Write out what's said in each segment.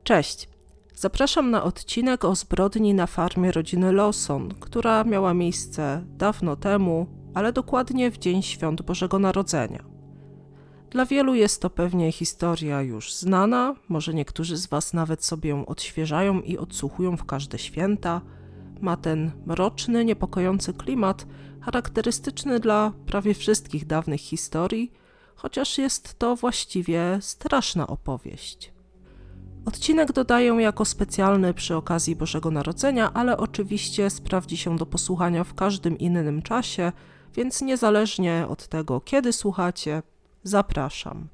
Cześć! Zapraszam na odcinek o zbrodni na farmie rodziny Lawson, która miała miejsce dawno temu, ale dokładnie w dzień świąt Bożego Narodzenia. Dla wielu jest to pewnie historia już znana, może niektórzy z Was nawet sobie ją odświeżają i odsłuchują w każde święta. Ma ten mroczny, niepokojący klimat, charakterystyczny dla prawie wszystkich dawnych historii, chociaż jest to właściwie straszna opowieść. Odcinek dodaję jako specjalny przy okazji Bożego Narodzenia, ale oczywiście sprawdzi się do posłuchania w każdym innym czasie, więc niezależnie od tego, kiedy słuchacie, zapraszam.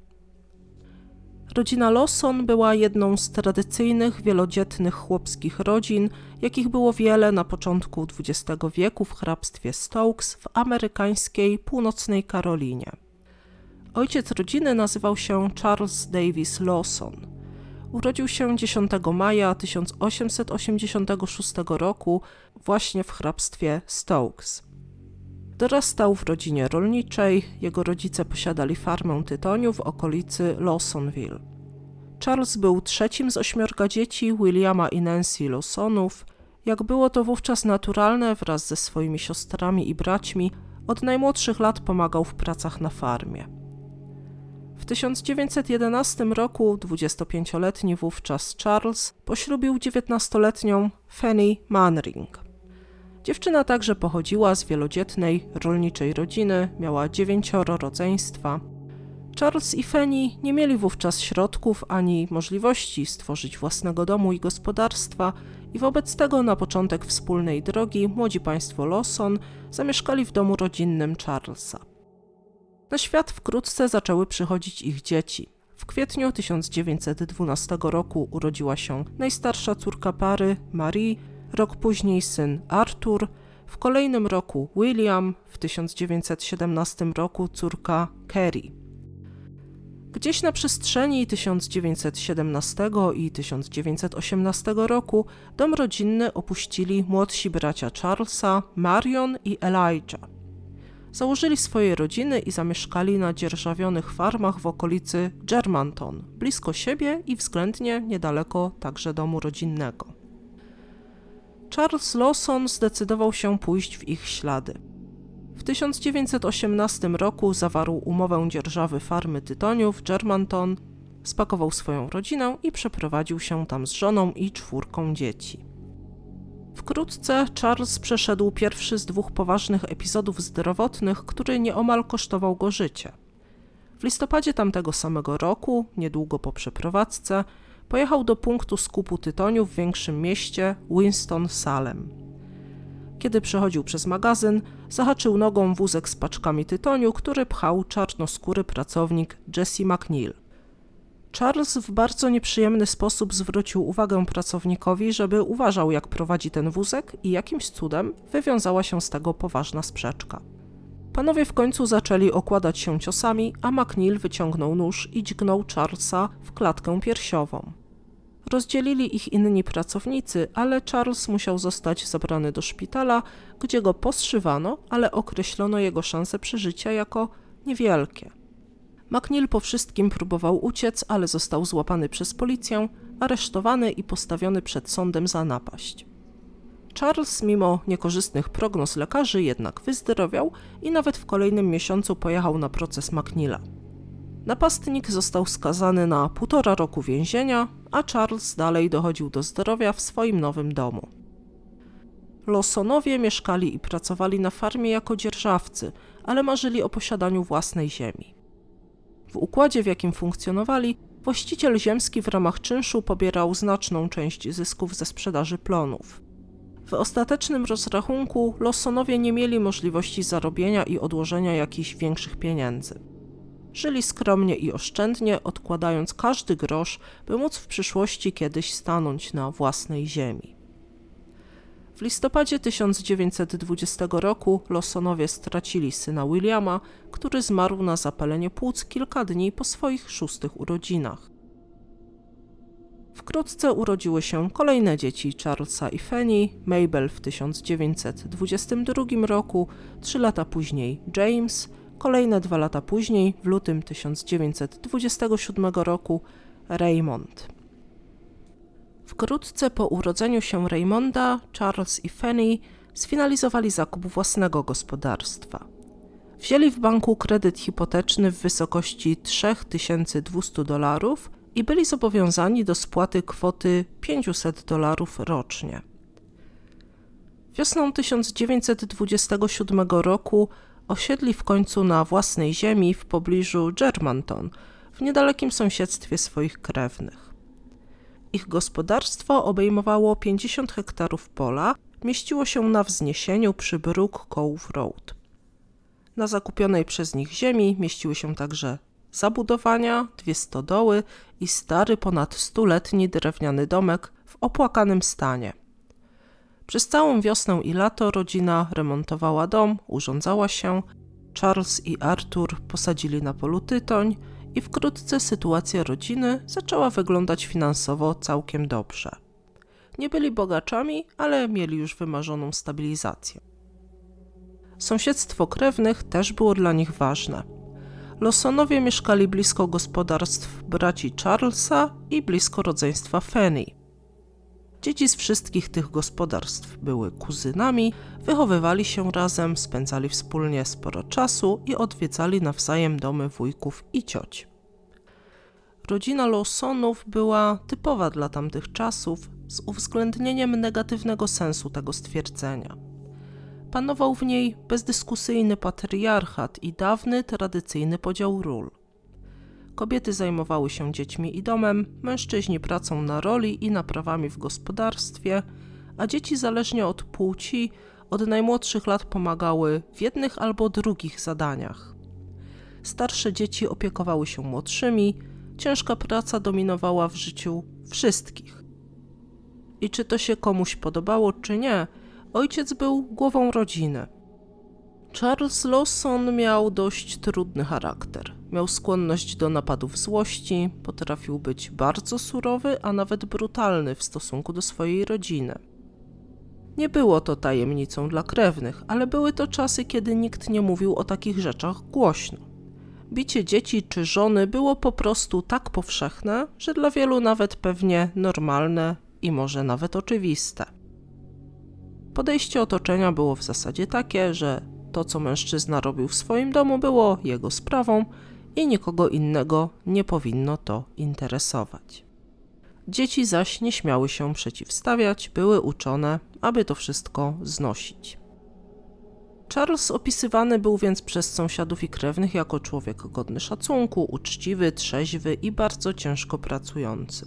Rodzina Lawson była jedną z tradycyjnych, wielodzietnych chłopskich rodzin, jakich było wiele na początku XX wieku w hrabstwie Stokes w amerykańskiej północnej Karolinie. Ojciec rodziny nazywał się Charles Davis Lawson. Urodził się 10 maja 1886 roku właśnie w hrabstwie Stokes. Dorastał w rodzinie rolniczej, jego rodzice posiadali farmę tytoniu w okolicy Lawsonville. Charles był trzecim z 8 dzieci Williama i Nancy Lawsonów. Jak było to wówczas naturalne, wraz ze swoimi siostrami i braćmi, od najmłodszych lat pomagał w pracach na farmie. W 1911 roku 25-letni wówczas Charles poślubił 19-letnią Fanny Mannering. Dziewczyna także pochodziła z wielodzietnej, rolniczej rodziny, miała 9 rodzeństwa. Charles i Fanny nie mieli wówczas środków ani możliwości stworzyć własnego domu i gospodarstwa i wobec tego na początek wspólnej drogi młodzi państwo Lawson zamieszkali w domu rodzinnym Charlesa. Na świat wkrótce zaczęły przychodzić ich dzieci. W kwietniu 1912 roku urodziła się najstarsza córka pary, Marie, rok później syn Arthur, w kolejnym roku William, w 1917 roku córka Carrie. Gdzieś na przestrzeni 1917 i 1918 roku dom rodzinny opuścili młodsi bracia Charlesa, Marion i Elijah. Założyli swoje rodziny i zamieszkali na dzierżawionych farmach w okolicy Germantown, blisko siebie i względnie niedaleko także domu rodzinnego. Charles Lawson zdecydował się pójść w ich ślady. W 1918 roku zawarł umowę dzierżawy farmy tytoniu w Germantown, spakował swoją rodzinę i przeprowadził się tam z żoną i 4 dzieci. Wkrótce Charles przeszedł pierwszy z 2 poważnych epizodów zdrowotnych, który nieomal kosztował go życie. W listopadzie tamtego samego roku, niedługo po przeprowadzce, pojechał do punktu skupu tytoniu w większym mieście Winston-Salem. Kiedy przechodził przez magazyn, zahaczył nogą wózek z paczkami tytoniu, który pchał czarnoskóry pracownik Jesse McNeil. Charles w bardzo nieprzyjemny sposób zwrócił uwagę pracownikowi, żeby uważał, jak prowadzi ten wózek i jakimś cudem wywiązała się z tego poważna sprzeczka. Panowie w końcu zaczęli okładać się ciosami, a McNeil wyciągnął nóż i dźgnął Charlesa w klatkę piersiową. Rozdzielili ich inni pracownicy, ale Charles musiał zostać zabrany do szpitala, gdzie go poszywano, ale określono jego szanse przeżycia jako niewielkie. McNeil po wszystkim próbował uciec, ale został złapany przez policję, aresztowany i postawiony przed sądem za napaść. Charles, mimo niekorzystnych prognoz lekarzy, jednak wyzdrowiał i nawet w kolejnym miesiącu pojechał na proces McNeila. Napastnik został skazany na 1,5 roku więzienia, a Charles dalej dochodził do zdrowia w swoim nowym domu. Lawsonowie mieszkali i pracowali na farmie jako dzierżawcy, ale marzyli o posiadaniu własnej ziemi. W układzie, w jakim funkcjonowali, właściciel ziemski w ramach czynszu pobierał znaczną część zysków ze sprzedaży plonów. W ostatecznym rozrachunku Lawsonowie nie mieli możliwości zarobienia i odłożenia jakichś większych pieniędzy. Żyli skromnie i oszczędnie, odkładając każdy grosz, by móc w przyszłości kiedyś stanąć na własnej ziemi. W listopadzie 1920 roku Lawsonowie stracili syna Williama, który zmarł na zapalenie płuc kilka dni po swoich 6 urodzinach. Wkrótce urodziły się kolejne dzieci Charlesa i Fanny, Mabel w 1922 roku, 3 lata później James, kolejne 2 lata później, w lutym 1927 roku, Raymond. Wkrótce po urodzeniu się Raymonda, Charles i Fanny sfinalizowali zakup własnego gospodarstwa. Wzięli w banku kredyt hipoteczny w wysokości $3200 i byli zobowiązani do spłaty kwoty $500 rocznie. Wiosną 1927 roku osiedli w końcu na własnej ziemi w pobliżu Germantown, w niedalekim sąsiedztwie swoich krewnych. Ich gospodarstwo obejmowało 50 hektarów pola, mieściło się na wzniesieniu przy Brook Cove Road. Na zakupionej przez nich ziemi mieściły się także zabudowania, 2 stodoły i stary ponad 100-letni drewniany domek w opłakanym stanie. Przez całą wiosnę i lato rodzina remontowała dom, urządzała się, Charles i Arthur posadzili na polu tytoń i wkrótce sytuacja rodziny zaczęła wyglądać finansowo całkiem dobrze. Nie byli bogaczami, ale mieli już wymarzoną stabilizację. Sąsiedztwo krewnych też było dla nich ważne. Lawsonowie mieszkali blisko gospodarstw braci Charlesa i blisko rodzeństwa Fanny. Dzieci z wszystkich tych gospodarstw były kuzynami, wychowywali się razem, spędzali wspólnie sporo czasu i odwiedzali nawzajem domy wujków i cioć. Rodzina Lawsonów była typowa dla tamtych czasów z uwzględnieniem negatywnego sensu tego stwierdzenia. Panował w niej bezdyskusyjny patriarchat i dawny, tradycyjny podział ról. Kobiety zajmowały się dziećmi i domem, mężczyźni pracą na roli i naprawami w gospodarstwie, a dzieci zależnie od płci od najmłodszych lat pomagały w jednych albo drugich zadaniach. Starsze dzieci opiekowały się młodszymi, ciężka praca dominowała w życiu wszystkich. I czy to się komuś podobało, czy nie, ojciec był głową rodziny. Charles Lawson miał dość trudny charakter. Miał skłonność do napadów złości, potrafił być bardzo surowy, a nawet brutalny w stosunku do swojej rodziny. Nie było to tajemnicą dla krewnych, ale były to czasy, kiedy nikt nie mówił o takich rzeczach głośno. Bicie dzieci czy żony było po prostu tak powszechne, że dla wielu nawet pewnie normalne i może nawet oczywiste. Podejście otoczenia było w zasadzie takie, że to, co mężczyzna robił w swoim domu, było jego sprawą i nikogo innego nie powinno to interesować. Dzieci zaś nie śmiały się przeciwstawiać, były uczone, aby to wszystko znosić. Charles opisywany był więc przez sąsiadów i krewnych jako człowiek godny szacunku, uczciwy, trzeźwy i bardzo ciężko pracujący.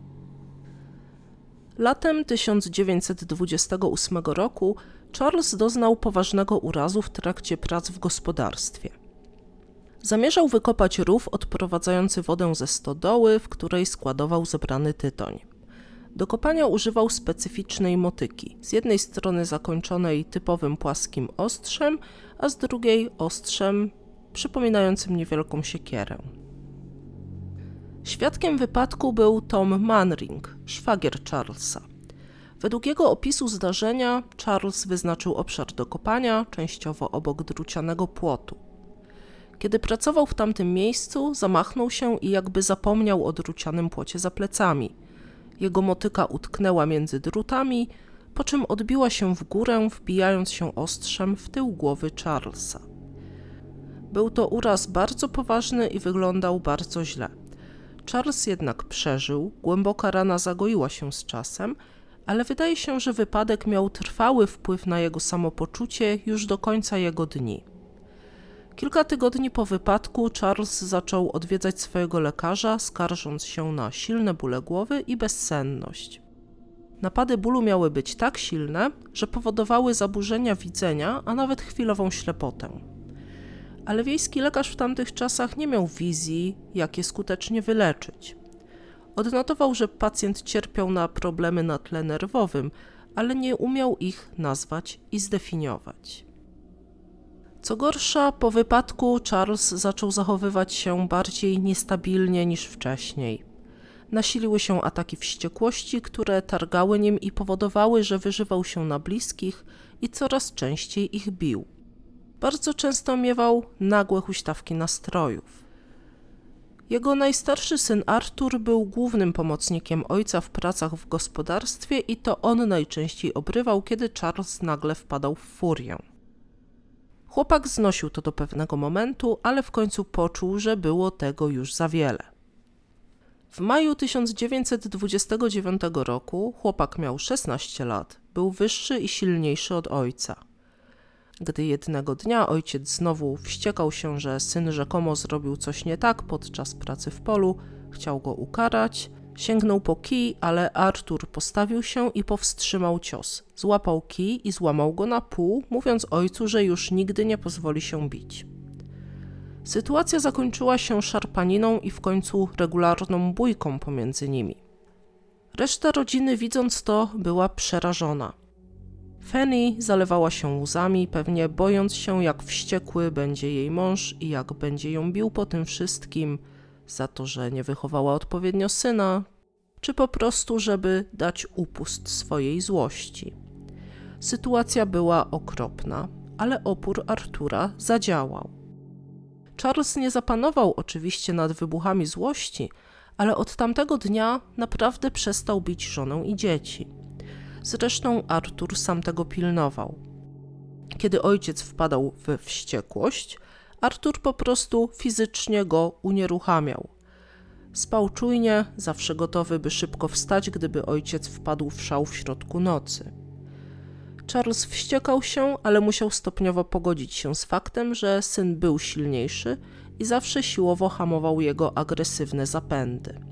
Latem 1928 roku Charles doznał poważnego urazu w trakcie prac w gospodarstwie. Zamierzał wykopać rów odprowadzający wodę ze stodoły, w której składował zebrany tytoń. Do kopania używał specyficznej motyki, z jednej strony zakończonej typowym płaskim ostrzem, a z drugiej ostrzem przypominającym niewielką siekierę. Świadkiem wypadku był Tom Manring, szwagier Charlesa. Według jego opisu zdarzenia Charles wyznaczył obszar do kopania, częściowo obok drucianego płotu. Kiedy pracował w tamtym miejscu, zamachnął się i jakby zapomniał o drucianym płocie za plecami. Jego motyka utknęła między drutami, po czym odbiła się w górę, wbijając się ostrzem w tył głowy Charlesa. Był to uraz bardzo poważny i wyglądał bardzo źle. Charles jednak przeżył, głęboka rana zagoiła się z czasem, ale wydaje się, że wypadek miał trwały wpływ na jego samopoczucie już do końca jego dni. Kilka tygodni po wypadku Charles zaczął odwiedzać swojego lekarza, skarżąc się na silne bóle głowy i bezsenność. Napady bólu miały być tak silne, że powodowały zaburzenia widzenia, a nawet chwilową ślepotę. Ale wiejski lekarz w tamtych czasach nie miał wizji, jak je skutecznie wyleczyć. Odnotował, że pacjent cierpiał na problemy na tle nerwowym, ale nie umiał ich nazwać i zdefiniować. Co gorsza, po wypadku Charles zaczął zachowywać się bardziej niestabilnie niż wcześniej. Nasiliły się ataki wściekłości, które targały nim i powodowały, że wyżywał się na bliskich i coraz częściej ich bił. Bardzo często miewał nagłe huśtawki nastrojów. Jego najstarszy syn Arthur był głównym pomocnikiem ojca w pracach w gospodarstwie i to on najczęściej obrywał, kiedy Charles nagle wpadał w furię. Chłopak znosił to do pewnego momentu, ale w końcu poczuł, że było tego już za wiele. W maju 1929 roku chłopak miał 16 lat, był wyższy i silniejszy od ojca. Gdy jednego dnia ojciec znowu wściekał się, że syn rzekomo zrobił coś nie tak podczas pracy w polu, chciał go ukarać, sięgnął po kij, ale Arthur postawił się i powstrzymał cios. Złapał kij i złamał go na pół, mówiąc ojcu, że już nigdy nie pozwoli się bić. Sytuacja zakończyła się szarpaniną i w końcu regularną bójką pomiędzy nimi. Reszta rodziny, widząc to, była przerażona. Fanny zalewała się łzami, pewnie bojąc się, jak wściekły będzie jej mąż i jak będzie ją bił po tym wszystkim, za to, że nie wychowała odpowiednio syna, czy po prostu, żeby dać upust swojej złości. Sytuacja była okropna, ale opór Artura zadziałał. Charles nie zapanował oczywiście nad wybuchami złości, ale od tamtego dnia naprawdę przestał bić żonę i dzieci. Zresztą Artur sam tego pilnował. Kiedy ojciec wpadał we wściekłość, Artur po prostu fizycznie go unieruchamiał. Spał czujnie, zawsze gotowy, by szybko wstać, gdyby ojciec wpadł w szał w środku nocy. Charles wściekał się, ale musiał stopniowo pogodzić się z faktem, że syn był silniejszy i zawsze siłowo hamował jego agresywne zapędy.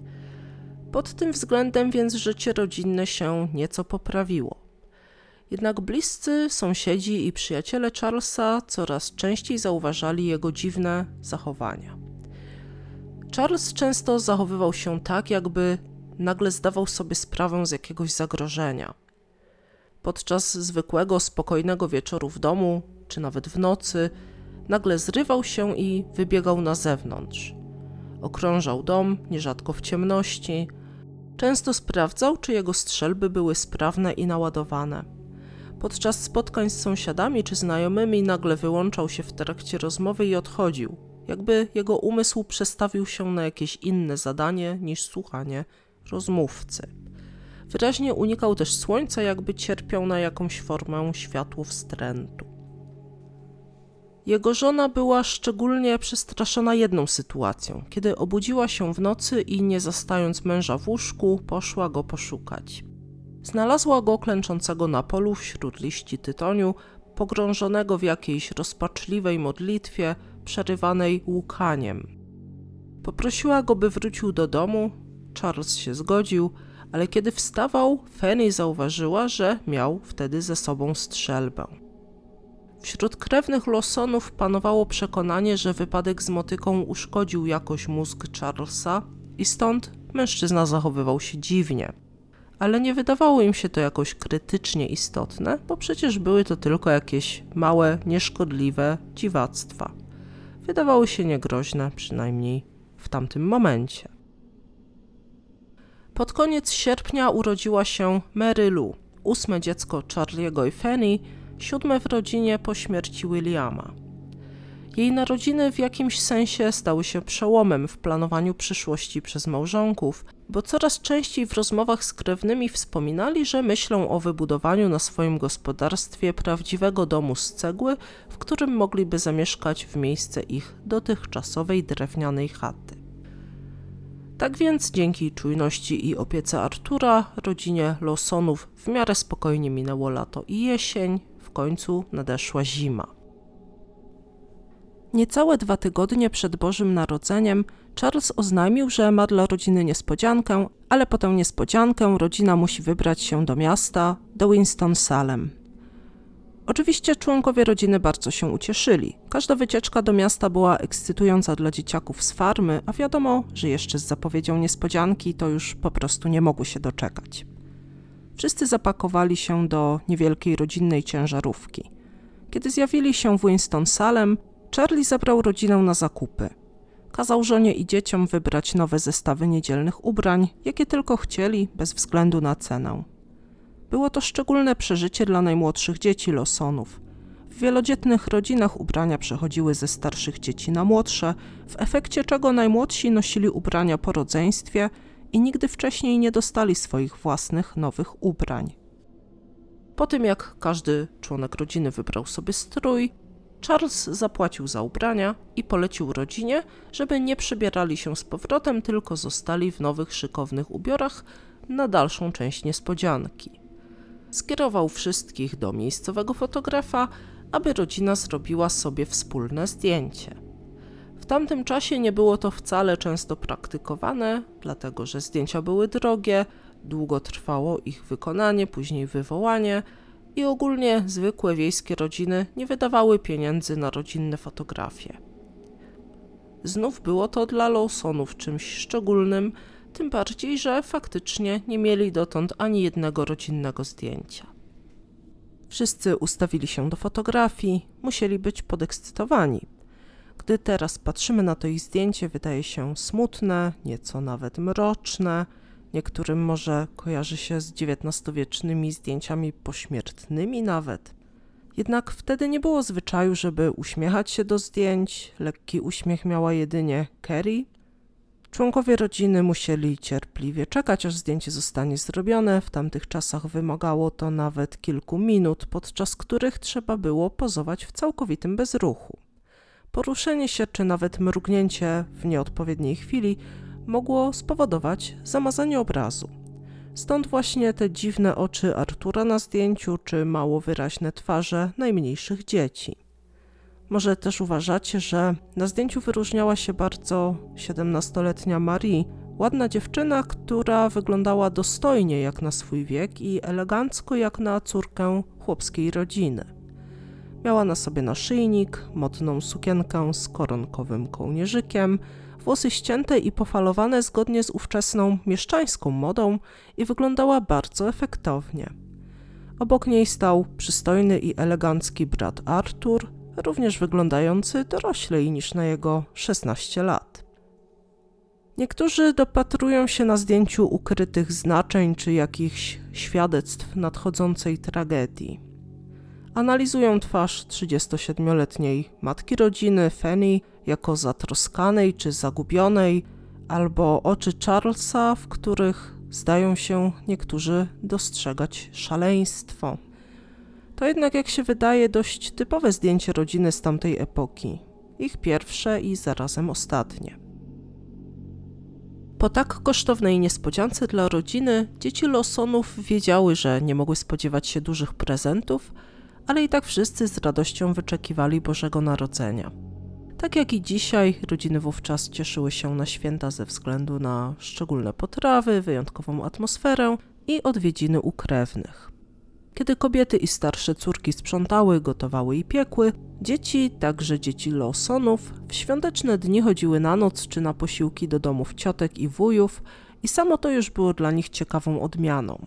Pod tym względem więc życie rodzinne się nieco poprawiło. Jednak bliscy sąsiedzi i przyjaciele Charlesa coraz częściej zauważali jego dziwne zachowania. Charles często zachowywał się tak, jakby nagle zdawał sobie sprawę z jakiegoś zagrożenia. Podczas zwykłego, spokojnego wieczoru w domu, czy nawet w nocy, nagle zrywał się i wybiegał na zewnątrz. Okrążał dom, nierzadko w ciemności. Często sprawdzał, czy jego strzelby były sprawne i naładowane. Podczas spotkań z sąsiadami czy znajomymi nagle wyłączał się w trakcie rozmowy i odchodził, jakby jego umysł przestawił się na jakieś inne zadanie niż słuchanie rozmówcy. Wyraźnie unikał też słońca, jakby cierpiał na jakąś formę światłowstrętu. Jego żona była szczególnie przestraszona jedną sytuacją, kiedy obudziła się w nocy i nie zastając męża w łóżku, poszła go poszukać. Znalazła go klęczącego na polu wśród liści tytoniu, pogrążonego w jakiejś rozpaczliwej modlitwie, przerywanej łkaniem. Poprosiła go, by wrócił do domu. Charles się zgodził, ale kiedy wstawał, Fanny zauważyła, że miał wtedy ze sobą strzelbę. Wśród krewnych Lawsonów panowało przekonanie, że wypadek z motyką uszkodził jakoś mózg Charlesa i stąd mężczyzna zachowywał się dziwnie. Ale nie wydawało im się to jakoś krytycznie istotne, bo przecież były to tylko jakieś małe, nieszkodliwe dziwactwa. Wydawały się niegroźne, przynajmniej w tamtym momencie. Pod koniec sierpnia urodziła się Mary Lou, 8. dziecko Charlie'ego i Fanny, 7. w rodzinie po śmierci Williama. Jej narodziny w jakimś sensie stały się przełomem w planowaniu przyszłości przez małżonków, bo coraz częściej w rozmowach z krewnymi wspominali, że myślą o wybudowaniu na swoim gospodarstwie prawdziwego domu z cegły, w którym mogliby zamieszkać w miejsce ich dotychczasowej drewnianej chaty. Tak więc dzięki czujności i opiece Artura, rodzinie Lawsonów w miarę spokojnie minęło lato i jesień, w końcu nadeszła zima. Niecałe 2 tygodnie przed Bożym Narodzeniem Charles oznajmił, że ma dla rodziny niespodziankę, ale po tę niespodziankę rodzina musi wybrać się do miasta, do Winston-Salem. Oczywiście członkowie rodziny bardzo się ucieszyli. Każda wycieczka do miasta była ekscytująca dla dzieciaków z farmy, a wiadomo, że jeszcze z zapowiedzią niespodzianki to już po prostu nie mogły się doczekać. Wszyscy zapakowali się do niewielkiej rodzinnej ciężarówki. Kiedy zjawili się w Winston-Salem, Charlie zabrał rodzinę na zakupy. Kazał żonie i dzieciom wybrać nowe zestawy niedzielnych ubrań, jakie tylko chcieli, bez względu na cenę. Było to szczególne przeżycie dla najmłodszych dzieci Lawsonów. W wielodzietnych rodzinach ubrania przechodziły ze starszych dzieci na młodsze, w efekcie czego najmłodsi nosili ubrania po rodzeństwie i nigdy wcześniej nie dostali swoich własnych nowych ubrań. Po tym jak każdy członek rodziny wybrał sobie strój, Charles zapłacił za ubrania i polecił rodzinie, żeby nie przebierali się z powrotem, tylko zostali w nowych, szykownych ubiorach na dalszą część niespodzianki. Skierował wszystkich do miejscowego fotografa, aby rodzina zrobiła sobie wspólne zdjęcie. W tamtym czasie nie było to wcale często praktykowane, dlatego że zdjęcia były drogie, długo trwało ich wykonanie, później wywołanie i ogólnie zwykłe wiejskie rodziny nie wydawały pieniędzy na rodzinne fotografie. Znów było to dla Lawsonów czymś szczególnym, tym bardziej, że faktycznie nie mieli dotąd ani jednego rodzinnego zdjęcia. Wszyscy ustawili się do fotografii, musieli być podekscytowani. Gdy teraz patrzymy na to ich zdjęcie, wydaje się smutne, nieco nawet mroczne, niektórym może kojarzy się z XIX-wiecznymi zdjęciami pośmiertnymi nawet. Jednak wtedy nie było zwyczaju, żeby uśmiechać się do zdjęć, lekki uśmiech miała jedynie Carrie. Członkowie rodziny musieli cierpliwie czekać, aż zdjęcie zostanie zrobione. W tamtych czasach wymagało to nawet kilku minut, podczas których trzeba było pozować w całkowitym bezruchu. Poruszenie się czy nawet mrugnięcie w nieodpowiedniej chwili mogło spowodować zamazanie obrazu. Stąd właśnie te dziwne oczy Artura na zdjęciu czy mało wyraźne twarze najmniejszych dzieci. Może też uważacie, że na zdjęciu wyróżniała się bardzo 17-letnia Marie, ładna dziewczyna, która wyglądała dostojnie jak na swój wiek i elegancko jak na córkę chłopskiej rodziny. Miała na sobie naszyjnik, modną sukienkę z koronkowym kołnierzykiem, włosy ścięte i pofalowane zgodnie z ówczesną mieszczańską modą i wyglądała bardzo efektownie. Obok niej stał przystojny i elegancki brat Artur, również wyglądający doroślej niż na jego 16 lat. Niektórzy dopatrują się na zdjęciu ukrytych znaczeń czy jakichś świadectw nadchodzącej tragedii. Analizują twarz 37-letniej matki rodziny, Fanny, jako zatroskanej czy zagubionej, albo oczy Charlesa, w których zdają się niektórzy dostrzegać szaleństwo. To jednak, jak się wydaje, dość typowe zdjęcie rodziny z tamtej epoki. Ich pierwsze i zarazem ostatnie. Po tak kosztownej niespodziance dla rodziny, dzieci Lawsonów wiedziały, że nie mogły spodziewać się dużych prezentów, ale i tak wszyscy z radością wyczekiwali Bożego Narodzenia. Tak jak i dzisiaj, rodziny wówczas cieszyły się na święta ze względu na szczególne potrawy, wyjątkową atmosferę i odwiedziny u krewnych. Kiedy kobiety i starsze córki sprzątały, gotowały i piekły, dzieci, także dzieci Lawsonów, w świąteczne dni chodziły na noc czy na posiłki do domów ciotek i wujów i samo to już było dla nich ciekawą odmianą.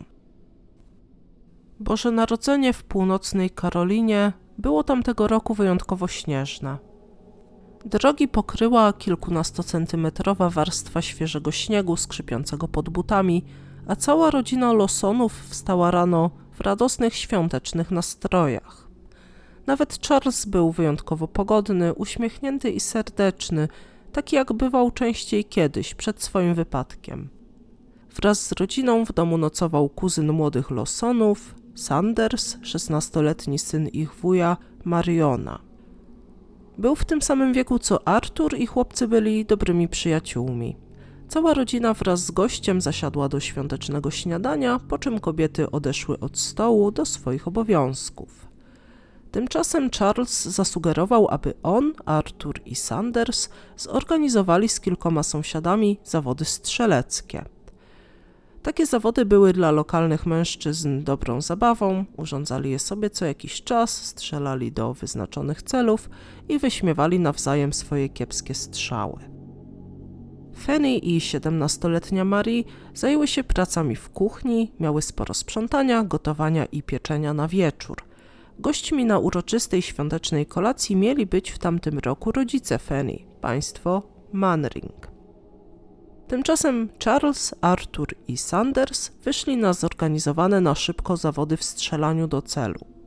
Boże Narodzenie w północnej Karolinie było tamtego roku wyjątkowo śnieżne. Drogi pokryła kilkunastocentymetrowa warstwa świeżego śniegu skrzypiącego pod butami, a cała rodzina Lawsonów wstała rano w radosnych świątecznych nastrojach. Nawet Charles był wyjątkowo pogodny, uśmiechnięty i serdeczny, taki jak bywał częściej kiedyś, przed swoim wypadkiem. Wraz z rodziną w domu nocował kuzyn młodych Lawsonów, Sanders, 16-letni syn ich wuja, Mariona. Był w tym samym wieku co Artur i chłopcy byli dobrymi przyjaciółmi. Cała rodzina wraz z gościem zasiadła do świątecznego śniadania, po czym kobiety odeszły od stołu do swoich obowiązków. Tymczasem Charles zasugerował, aby on, Artur i Sanders zorganizowali z kilkoma sąsiadami zawody strzeleckie. Takie zawody były dla lokalnych mężczyzn dobrą zabawą, urządzali je sobie co jakiś czas, strzelali do wyznaczonych celów i wyśmiewali nawzajem swoje kiepskie strzały. Fanny i 17-letnia Marie zajęły się pracami w kuchni, miały sporo sprzątania, gotowania i pieczenia na wieczór. Gośćmi na uroczystej świątecznej kolacji mieli być w tamtym roku rodzice Fanny, państwo Mannering. Tymczasem Charles, Artur i Sanders wyszli na zorganizowane na szybko zawody w strzelaniu do celu.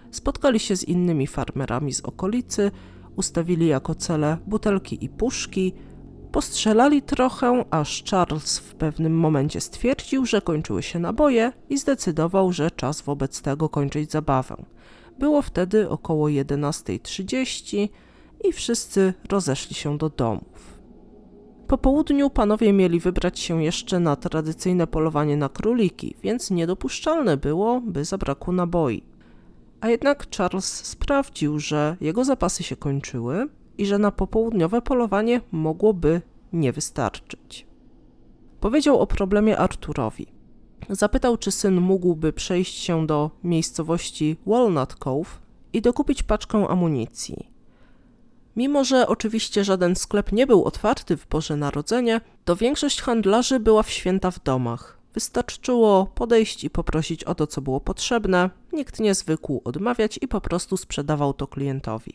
Spotkali się z innymi farmerami z okolicy, ustawili jako cele butelki i puszki, postrzelali trochę, aż Charles w pewnym momencie stwierdził, że kończyły się naboje i zdecydował, że czas wobec tego kończyć zabawę. Było wtedy około 11:30 i wszyscy rozeszli się do domów. Po południu panowie mieli wybrać się jeszcze na tradycyjne polowanie na króliki, więc niedopuszczalne było, by zabrakło naboi. A jednak Charles sprawdził, że jego zapasy się kończyły i że na popołudniowe polowanie mogłoby nie wystarczyć. Powiedział o problemie Arturowi. Zapytał, czy syn mógłby przejść się do miejscowości Walnut Cove i dokupić paczkę amunicji. Mimo że oczywiście żaden sklep nie był otwarty w Boże Narodzenie, to większość handlarzy była w święta w domach. Wystarczyło podejść i poprosić o to, co było potrzebne, nikt nie zwykł odmawiać i po prostu sprzedawał to klientowi.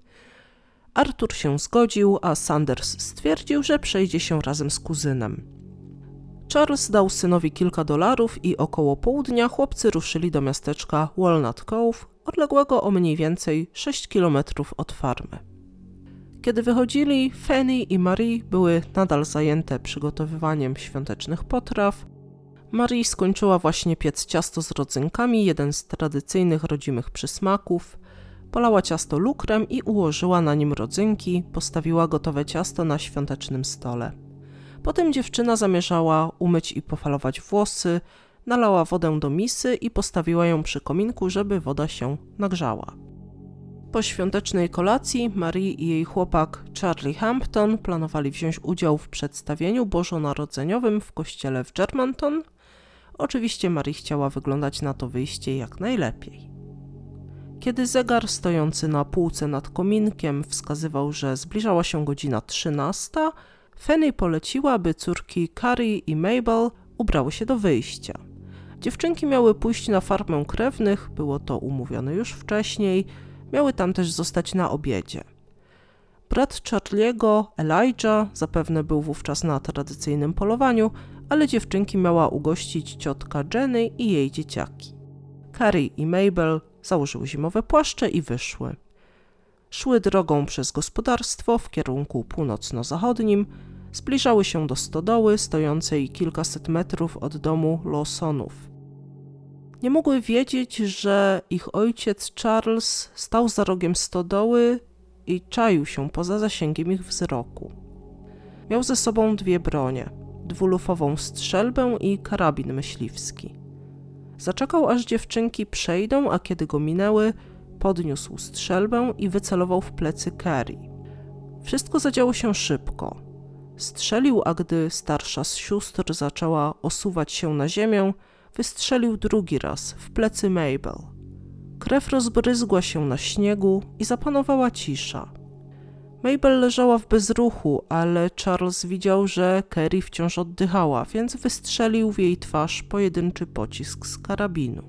Artur się zgodził, a Sanders stwierdził, że przejdzie się razem z kuzynem. Charles dał synowi kilka dolarów i około południa chłopcy ruszyli do miasteczka Walnut Cove, odległego o mniej więcej 6 kilometrów od farmy. Kiedy wychodzili, Fanny i Marie były nadal zajęte przygotowywaniem świątecznych potraw. Marie skończyła właśnie piec ciasto z rodzynkami, jeden z tradycyjnych rodzimych przysmaków. Polała ciasto lukrem i ułożyła na nim rodzynki, postawiła gotowe ciasto na świątecznym stole. Potem dziewczyna zamierzała umyć i pofalować włosy, nalała wodę do misy i postawiła ją przy kominku, żeby woda się nagrzała. Po świątecznej kolacji Marie i jej chłopak Charlie Hampton planowali wziąć udział w przedstawieniu bożonarodzeniowym w kościele w Germantown. Oczywiście Marie chciała wyglądać na to wyjście jak najlepiej. Kiedy zegar stojący na półce nad kominkiem wskazywał, że zbliżała się godzina 13, Fanny poleciła, by córki Carrie i Mabel ubrały się do wyjścia. Dziewczynki miały pójść na farmę krewnych, było to umówione już wcześniej, miały tam też zostać na obiedzie. Brat Charliego, Elijah, zapewne był wówczas na tradycyjnym polowaniu, ale dziewczynki miała ugościć ciotka Jenny i jej dzieciaki. Carrie i Mabel założyły zimowe płaszcze i wyszły. Szły drogą przez gospodarstwo w kierunku północno-zachodnim, zbliżały się do stodoły stojącej kilkaset metrów od domu Lawsonów. Nie mogły wiedzieć, że ich ojciec Charles stał za rogiem stodoły i czaił się poza zasięgiem ich wzroku. Miał ze sobą dwie bronie, dwulufową strzelbę i karabin myśliwski. Zaczekał, aż dziewczynki przejdą, a kiedy go minęły, podniósł strzelbę i wycelował w plecy Carrie. Wszystko zadziało się szybko. Strzelił, a gdy starsza z sióstr zaczęła osuwać się na ziemię, wystrzelił drugi raz w plecy Mabel. Krew rozbryzgła się na śniegu i zapanowała cisza. Mabel leżała w bezruchu, ale Charles widział, że Carrie wciąż oddychała, więc wystrzelił w jej twarz pojedynczy pocisk z karabinu.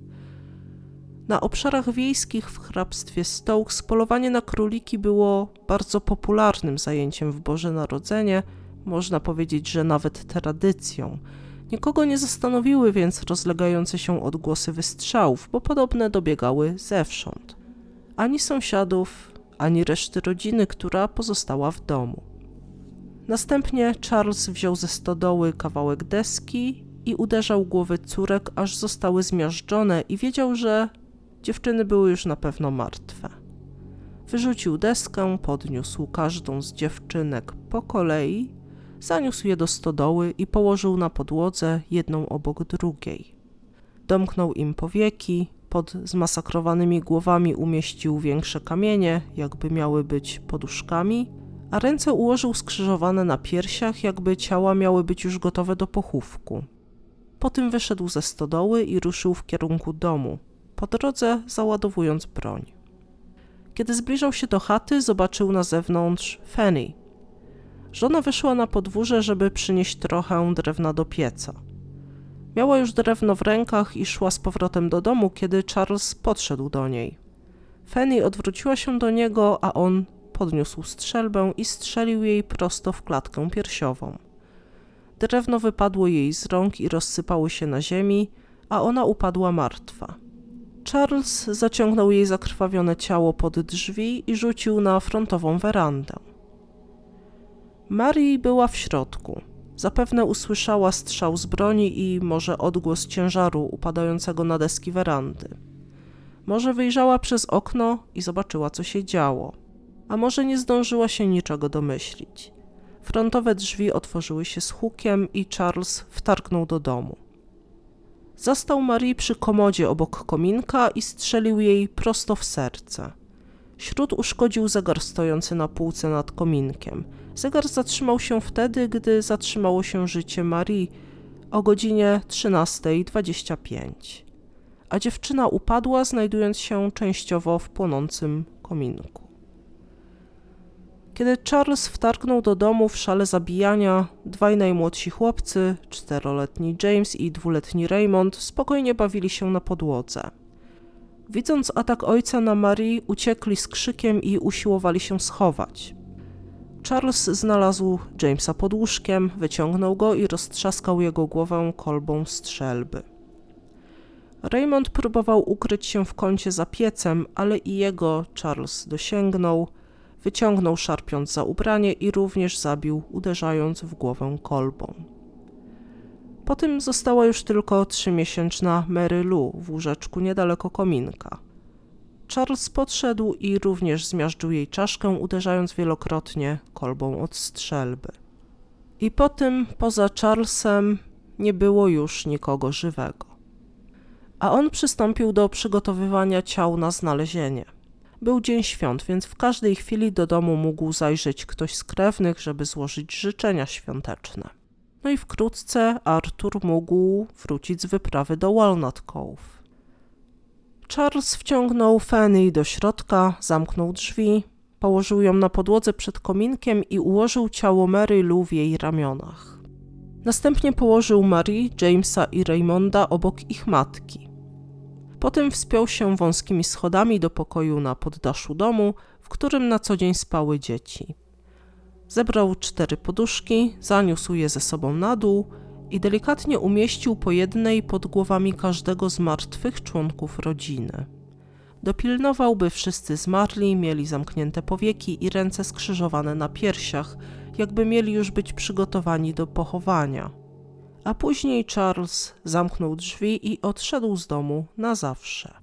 Na obszarach wiejskich w hrabstwie Stokes polowanie na króliki było bardzo popularnym zajęciem w Boże Narodzenie, można powiedzieć, że nawet tradycją. Nikogo nie zastanowiły więc rozlegające się odgłosy wystrzałów, bo podobne dobiegały zewsząd. Ani sąsiadów, ani reszty rodziny, która pozostała w domu. Następnie Charles wziął ze stodoły kawałek deski i uderzał głowy córek, aż zostały zmiażdżone i wiedział, że dziewczyny były już na pewno martwe. Wyrzucił deskę, podniósł każdą z dziewczynek po kolei, zaniósł je do stodoły i położył na podłodze jedną obok drugiej. Domknął im powieki, pod zmasakrowanymi głowami umieścił większe kamienie, jakby miały być poduszkami, a ręce ułożył skrzyżowane na piersiach, jakby ciała miały być już gotowe do pochówku. Potem wyszedł ze stodoły i ruszył w kierunku domu, po drodze załadowując broń. Kiedy zbliżał się do chaty, zobaczył na zewnątrz Fanny. Żona wyszła na podwórze, żeby przynieść trochę drewna do pieca. Miała już drewno w rękach i szła z powrotem do domu, kiedy Charles podszedł do niej. Fanny odwróciła się do niego, a on podniósł strzelbę i strzelił jej prosto w klatkę piersiową. Drewno wypadło jej z rąk i rozsypało się na ziemi, a ona upadła martwa. Charles zaciągnął jej zakrwawione ciało pod drzwi i rzucił na frontową werandę. Mary była w środku. Zapewne usłyszała strzał z broni i może odgłos ciężaru upadającego na deski werandy. Może wyjrzała przez okno i zobaczyła, co się działo, a może nie zdążyła się niczego domyślić. Frontowe drzwi otworzyły się z hukiem i Charles wtargnął do domu. Zastał Marie przy komodzie obok kominka i strzelił jej prosto w serce. Śród uszkodził zegar stojący na półce nad kominkiem. Zegar zatrzymał się wtedy, gdy zatrzymało się życie Marie o godzinie 13:25, a dziewczyna upadła, znajdując się częściowo w płonącym kominku. Kiedy Charles wtargnął do domu w szale zabijania, dwaj najmłodsi chłopcy, 4-letni James i 2-letni Raymond, spokojnie bawili się na podłodze. Widząc atak ojca na Marie, uciekli z krzykiem i usiłowali się schować. Charles znalazł Jamesa pod łóżkiem, wyciągnął go i roztrzaskał jego głowę kolbą strzelby. Raymond próbował ukryć się w kącie za piecem, ale i jego Charles dosięgnął, wyciągnął szarpiąc za ubranie i również zabił, uderzając w głowę kolbą. Potem została już tylko 3-miesięczna Mary Lou w łóżeczku niedaleko kominka. Charles podszedł i również zmiażdżył jej czaszkę, uderzając wielokrotnie kolbą od strzelby. I po tym, poza Charlesem, nie było już nikogo żywego. A on przystąpił do przygotowywania ciał na znalezienie. Był dzień świąt, więc w każdej chwili do domu mógł zajrzeć ktoś z krewnych, żeby złożyć życzenia świąteczne. No i wkrótce Arthur mógł wrócić z wyprawy do Walnut Cove. Charles wciągnął Fanny do środka, zamknął drzwi, położył ją na podłodze przed kominkiem i ułożył ciało Mary Lou w jej ramionach. Następnie położył Marie, Jamesa i Raymonda obok ich matki. Potem wspiął się wąskimi schodami do pokoju na poddaszu domu, w którym na co dzień spały dzieci. Zebrał 4 poduszki, zaniósł je ze sobą na dół i delikatnie umieścił po jednej pod głowami każdego z martwych członków rodziny. Dopilnował, by wszyscy zmarli mieli zamknięte powieki i ręce skrzyżowane na piersiach, jakby mieli już być przygotowani do pochowania. A później Charles zamknął drzwi i odszedł z domu na zawsze.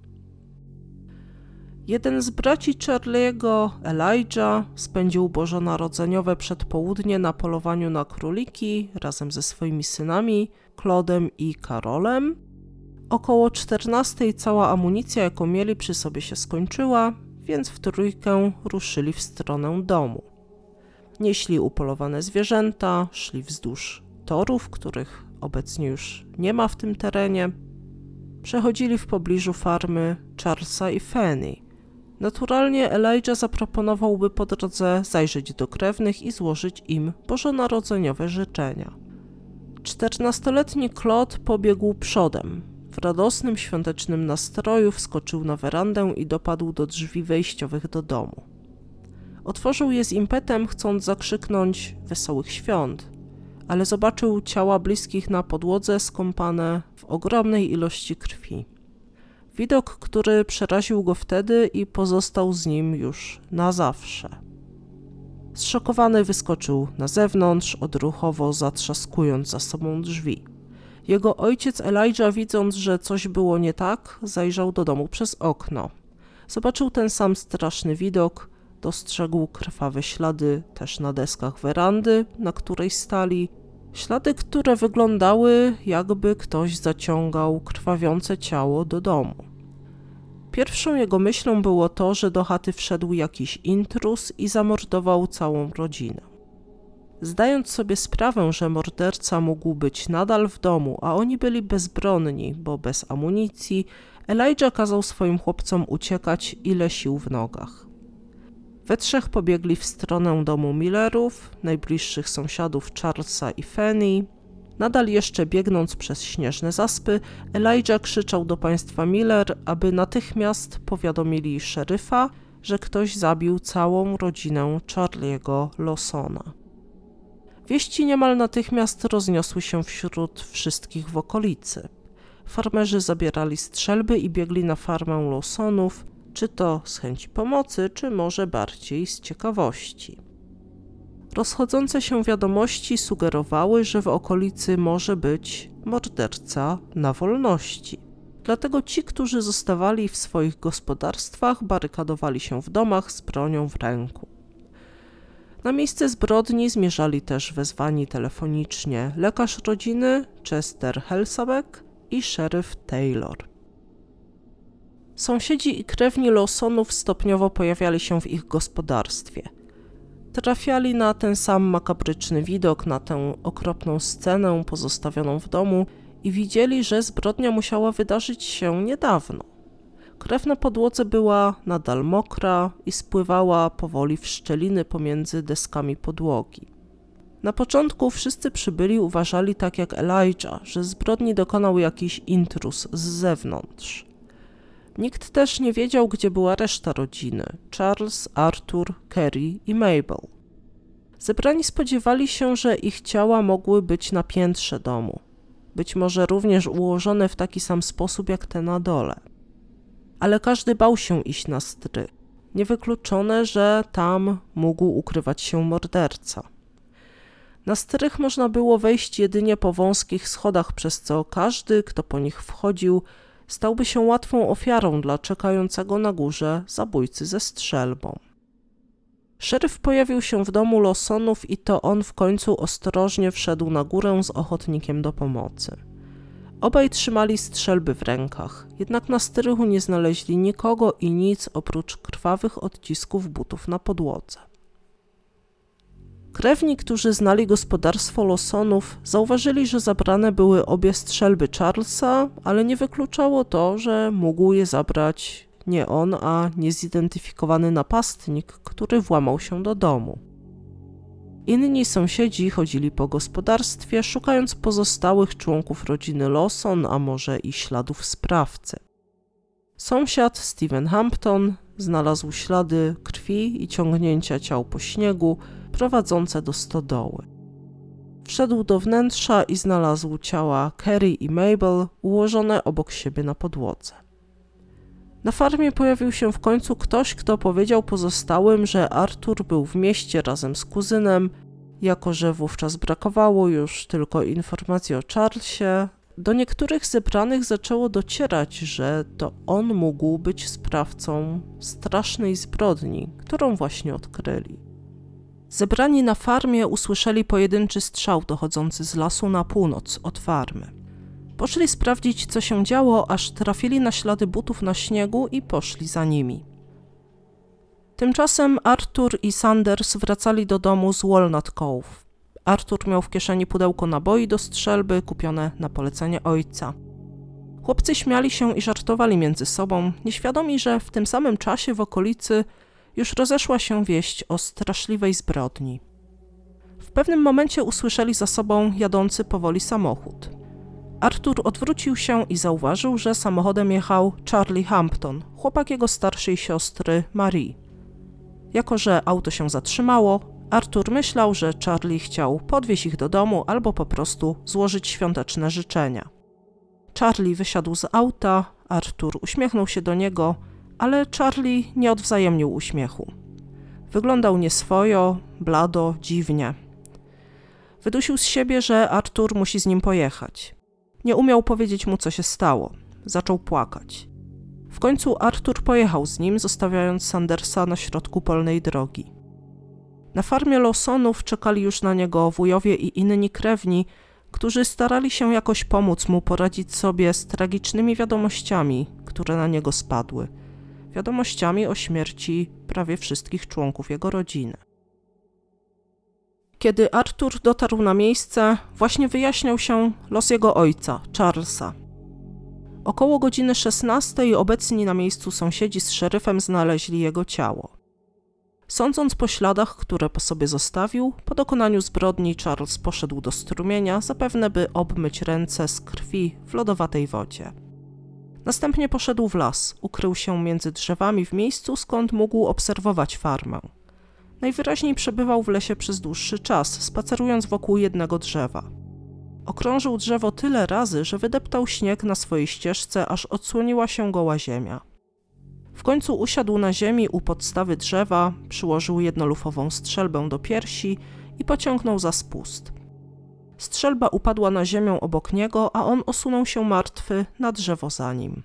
Jeden z braci Charlie'ego, Elijah, spędził bożonarodzeniowe przedpołudnie na polowaniu na króliki razem ze swoimi synami, Claudem i Carolem. Około 14:00 cała amunicja, jaką mieli przy sobie, się skończyła, więc w trójkę ruszyli w stronę domu. Nieśli upolowane zwierzęta, szli wzdłuż torów, których obecnie już nie ma w tym terenie. Przechodzili w pobliżu farmy Charlesa i Fanny. Naturalnie Elijah zaproponował, by po drodze zajrzeć do krewnych i złożyć im bożonarodzeniowe życzenia. 14-letni Claude pobiegł przodem. W radosnym, świątecznym nastroju wskoczył na werandę i dopadł do drzwi wejściowych do domu. Otworzył je z impetem, chcąc zakrzyknąć wesołych świąt, ale zobaczył ciała bliskich na podłodze skąpane w ogromnej ilości krwi. Widok, który przeraził go wtedy i pozostał z nim już na zawsze. Zszokowany wyskoczył na zewnątrz, odruchowo zatrzaskując za sobą drzwi. Jego ojciec Elijah, widząc, że coś było nie tak, zajrzał do domu przez okno. Zobaczył ten sam straszny widok, dostrzegł krwawe ślady też na deskach werandy, na której stali. Ślady, które wyglądały, jakby ktoś zaciągał krwawiące ciało do domu. Pierwszą jego myślą było to, że do chaty wszedł jakiś intruz i zamordował całą rodzinę. Zdając sobie sprawę, że morderca mógł być nadal w domu, a oni byli bezbronni, bo bez amunicji, Elijah kazał swoim chłopcom uciekać ile sił w nogach. We trzech pobiegli w stronę domu Millerów, najbliższych sąsiadów Charlesa i Fanny. Nadal jeszcze biegnąc przez śnieżne zaspy, Elijah krzyczał do państwa Miller, aby natychmiast powiadomili szeryfa, że ktoś zabił całą rodzinę Charlie'ego Lawsona. Wieści niemal natychmiast rozniosły się wśród wszystkich w okolicy. farmerzy zabierali strzelby i biegli na farmę Lawsonów, czy to z chęci pomocy, czy może bardziej z ciekawości. Rozchodzące się wiadomości sugerowały, że w okolicy może być morderca na wolności. Dlatego ci, którzy zostawali w swoich gospodarstwach, barykadowali się w domach z bronią w ręku. Na miejsce zbrodni zmierzali też wezwani telefonicznie lekarz rodziny Chester Helsabeck i szeryf Taylor. Sąsiedzi i krewni Lawsonów stopniowo pojawiali się w ich gospodarstwie. Trafiali na ten sam makabryczny widok, na tę okropną scenę pozostawioną w domu i widzieli, że zbrodnia musiała wydarzyć się niedawno. Krew na podłodze była nadal mokra i spływała powoli w szczeliny pomiędzy deskami podłogi. Na początku wszyscy przybyli uważali tak jak Elijah, że zbrodni dokonał jakiś intruz z zewnątrz. Nikt też nie wiedział, gdzie była reszta rodziny – Charles, Arthur, Kerry i Mabel. Zebrani spodziewali się, że ich ciała mogły być na piętrze domu, być może również ułożone w taki sam sposób jak te na dole. Ale każdy bał się iść na strych. Niewykluczone, że tam mógł ukrywać się morderca. Na strych można było wejść jedynie po wąskich schodach, przez co każdy, kto po nich wchodził, stałby się łatwą ofiarą dla czekającego na górze zabójcy ze strzelbą. Szeryf pojawił się w domu Lawsonów i to on w końcu ostrożnie wszedł na górę z ochotnikiem do pomocy. Obaj trzymali strzelby w rękach, jednak na strychu nie znaleźli nikogo i nic oprócz krwawych odcisków butów na podłodze. Krewni, którzy znali gospodarstwo Lawsonów, zauważyli, że zabrane były obie strzelby Charlesa, ale nie wykluczało to, że mógł je zabrać nie on, a niezidentyfikowany napastnik, który włamał się do domu. Inni sąsiedzi chodzili po gospodarstwie, szukając pozostałych członków rodziny Lawson, a może i śladów sprawcy. Sąsiad Stephen Hampton znalazł ślady krwi i ciągnięcia ciał po śniegu prowadzące do stodoły. Wszedł do wnętrza i znalazł ciała Kerry i Mabel ułożone obok siebie na podłodze. Na farmie pojawił się w końcu ktoś, kto powiedział pozostałym, że Arthur był w mieście razem z kuzynem. Jako że wówczas brakowało już tylko informacji o Charlesie, do niektórych zebranych zaczęło docierać, że to on mógł być sprawcą strasznej zbrodni, którą właśnie odkryli. Zebrani na farmie usłyszeli pojedynczy strzał dochodzący z lasu na północ od farmy. Poszli sprawdzić, co się działo, aż trafili na ślady butów na śniegu i poszli za nimi. Tymczasem Arthur i Sanders wracali do domu z Walnut Cove. Arthur miał w kieszeni pudełko naboi do strzelby kupione na polecenie ojca. Chłopcy śmiali się i żartowali między sobą, nieświadomi, że w tym samym czasie w okolicy już rozeszła się wieść o straszliwej zbrodni. W pewnym momencie usłyszeli za sobą jadący powoli samochód. Arthur odwrócił się i zauważył, że samochodem jechał Charlie Hampton, chłopak jego starszej siostry Marie. Jako że auto się zatrzymało, Arthur myślał, że Charlie chciał podwieźć ich do domu albo po prostu złożyć świąteczne życzenia. Charlie wysiadł z auta, Arthur uśmiechnął się do niego, ale Charlie nie odwzajemnił uśmiechu. Wyglądał nieswojo, blado, dziwnie. Wydusił z siebie, że Arthur musi z nim pojechać. Nie umiał powiedzieć mu, co się stało. Zaczął płakać. W końcu Arthur pojechał z nim, zostawiając Sandersa na środku polnej drogi. Na farmie Lawsonów czekali już na niego wujowie i inni krewni, którzy starali się jakoś pomóc mu poradzić sobie z tragicznymi wiadomościami, które na niego spadły. Wiadomościami o śmierci prawie wszystkich członków jego rodziny. Kiedy Arthur dotarł na miejsce, właśnie wyjaśniał się los jego ojca, Charlesa. Około godziny 16 obecni na miejscu sąsiedzi z szeryfem znaleźli jego ciało. Sądząc po śladach, które po sobie zostawił, po dokonaniu zbrodni Charles poszedł do strumienia, zapewne by obmyć ręce z krwi w lodowatej wodzie. Następnie poszedł w las, ukrył się między drzewami w miejscu, skąd mógł obserwować farmę. Najwyraźniej przebywał w lesie przez dłuższy czas, spacerując wokół jednego drzewa. Okrążył drzewo tyle razy, że wydeptał śnieg na swojej ścieżce, aż odsłoniła się goła ziemia. W końcu usiadł na ziemi u podstawy drzewa, przyłożył jednolufową strzelbę do piersi i pociągnął za spust. Strzelba upadła na ziemię obok niego, a on osunął się martwy na drzewo za nim.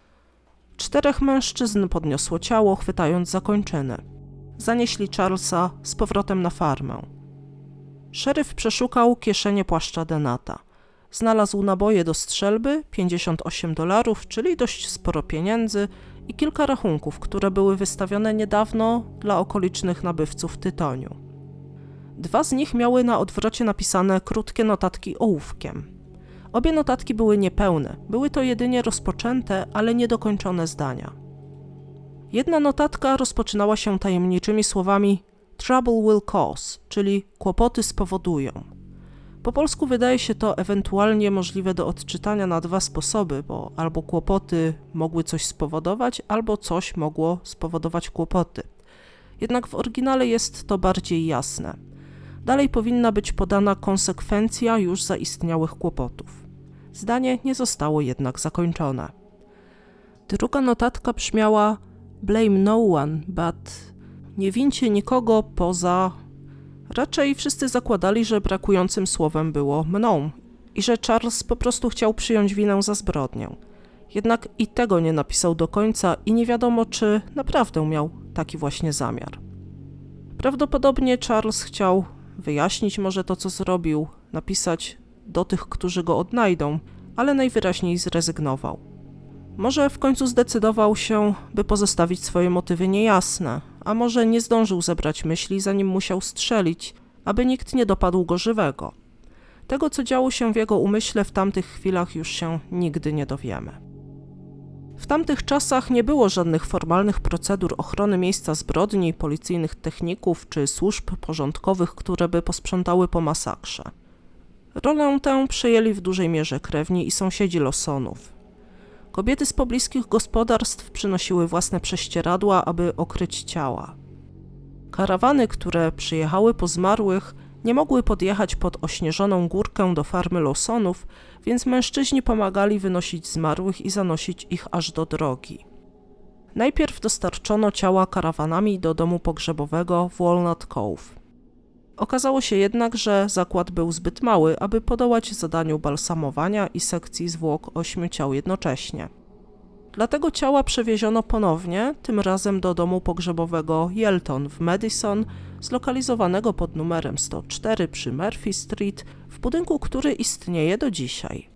4 mężczyzn podniosło ciało, chwytając za kończyny. Zanieśli Charlesa z powrotem na farmę. Szeryf przeszukał kieszenie płaszcza Denata. Znalazł naboje do strzelby, $58, czyli dość sporo pieniędzy, i kilka rachunków, które były wystawione niedawno dla okolicznych nabywców tytoniu. 2 z nich miały na odwrocie napisane krótkie notatki ołówkiem. Obie notatki były niepełne, były to jedynie rozpoczęte, ale niedokończone zdania. Jedna notatka rozpoczynała się tajemniczymi słowami "trouble will cause", czyli kłopoty spowodują. Po polsku wydaje się to ewentualnie możliwe do odczytania na 2 sposoby, bo albo kłopoty mogły coś spowodować, albo coś mogło spowodować kłopoty. Jednak w oryginale jest to bardziej jasne. Dalej powinna być podana konsekwencja już zaistniałych kłopotów. Zdanie nie zostało jednak zakończone. Druga notatka brzmiała "blame no one, but..." Nie wincie nikogo poza... Raczej wszyscy zakładali, że brakującym słowem było mną i że Charles po prostu chciał przyjąć winę za zbrodnię. Jednak i tego nie napisał do końca i nie wiadomo, czy naprawdę miał taki właśnie zamiar. Prawdopodobnie Charles chciał wyjaśnić może to, co zrobił, napisać do tych, którzy go odnajdą, ale najwyraźniej zrezygnował. Może w końcu zdecydował się, by pozostawić swoje motywy niejasne, a może nie zdążył zebrać myśli, zanim musiał strzelić, aby nikt nie dopadł go żywego. Tego, co działo się w jego umyśle w tamtych chwilach, już się nigdy nie dowiemy. W tamtych czasach nie było żadnych formalnych procedur ochrony miejsca zbrodni, policyjnych techników czy służb porządkowych, które by posprzątały po masakrze. Rolę tę przejęli w dużej mierze krewni i sąsiedzi Lawsonów. Kobiety z pobliskich gospodarstw przynosiły własne prześcieradła, aby okryć ciała. Karawany, które przyjechały po zmarłych, nie mogły podjechać pod ośnieżoną górkę do farmy Lawsonów, więc mężczyźni pomagali wynosić zmarłych i zanosić ich aż do drogi. Najpierw dostarczono ciała karawanami do domu pogrzebowego w Walnut Cove. Okazało się jednak, że zakład był zbyt mały, aby podołać zadaniu balsamowania i sekcji zwłok 8 ciał jednocześnie. Dlatego ciała przewieziono ponownie, tym razem do domu pogrzebowego Yelton w Madison, zlokalizowanego pod numerem 104 przy Murphy Street, w budynku, który istnieje do dzisiaj.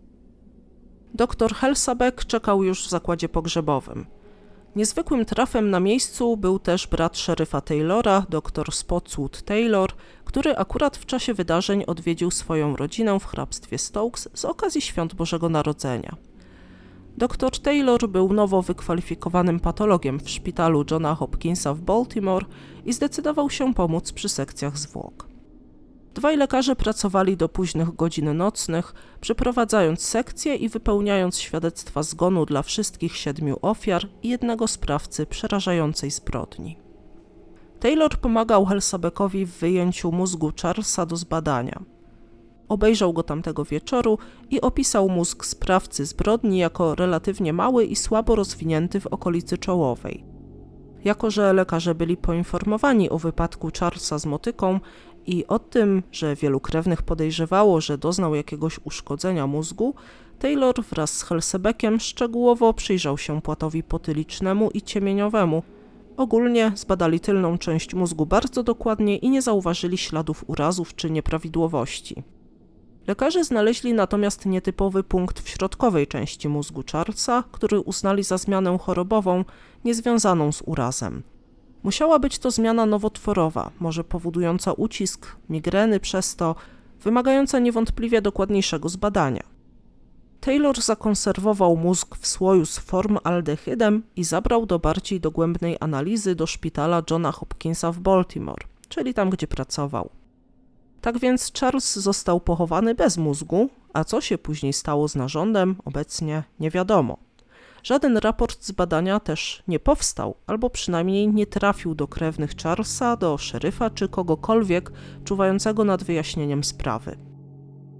Dr Helsabek czekał już w zakładzie pogrzebowym. Niezwykłym trafem na miejscu był też brat szeryfa Taylora, dr Spotswood Taylor, który akurat w czasie wydarzeń odwiedził swoją rodzinę w hrabstwie Stokes z okazji świąt Bożego Narodzenia. Dr Taylor był nowo wykwalifikowanym patologiem w szpitalu Johna Hopkinsa w Baltimore i zdecydował się pomóc przy sekcjach zwłok. 2 lekarze pracowali do późnych godzin nocnych, przeprowadzając sekcje i wypełniając świadectwa zgonu dla wszystkich 7 ofiar i jednego sprawcy przerażającej zbrodni. Taylor pomagał Helsabekowi w wyjęciu mózgu Charlesa do zbadania. Obejrzał go tamtego wieczoru i opisał mózg sprawcy zbrodni jako relatywnie mały i słabo rozwinięty w okolicy czołowej. Jako że lekarze byli poinformowani o wypadku Charlesa z motyką i o tym, że wielu krewnych podejrzewało, że doznał jakiegoś uszkodzenia mózgu, Taylor wraz z Helsabekiem szczegółowo przyjrzał się płatowi potylicznemu i ciemieniowemu. Ogólnie zbadali tylną część mózgu bardzo dokładnie i nie zauważyli śladów urazów czy nieprawidłowości. Lekarze znaleźli natomiast nietypowy punkt w środkowej części mózgu Charlesa, który uznali za zmianę chorobową, niezwiązaną z urazem. Musiała być to zmiana nowotworowa, może powodująca ucisk, migreny przez to, wymagająca niewątpliwie dokładniejszego zbadania. Taylor zakonserwował mózg w słoju z formaldehydem i zabrał do bardziej dogłębnej analizy do szpitala Johna Hopkinsa w Baltimore, czyli tam, gdzie pracował. Tak więc Charles został pochowany bez mózgu, a co się później stało z narządem, obecnie nie wiadomo. Żaden raport z badania też nie powstał, albo przynajmniej nie trafił do krewnych Charlesa, do szeryfa czy kogokolwiek czuwającego nad wyjaśnieniem sprawy.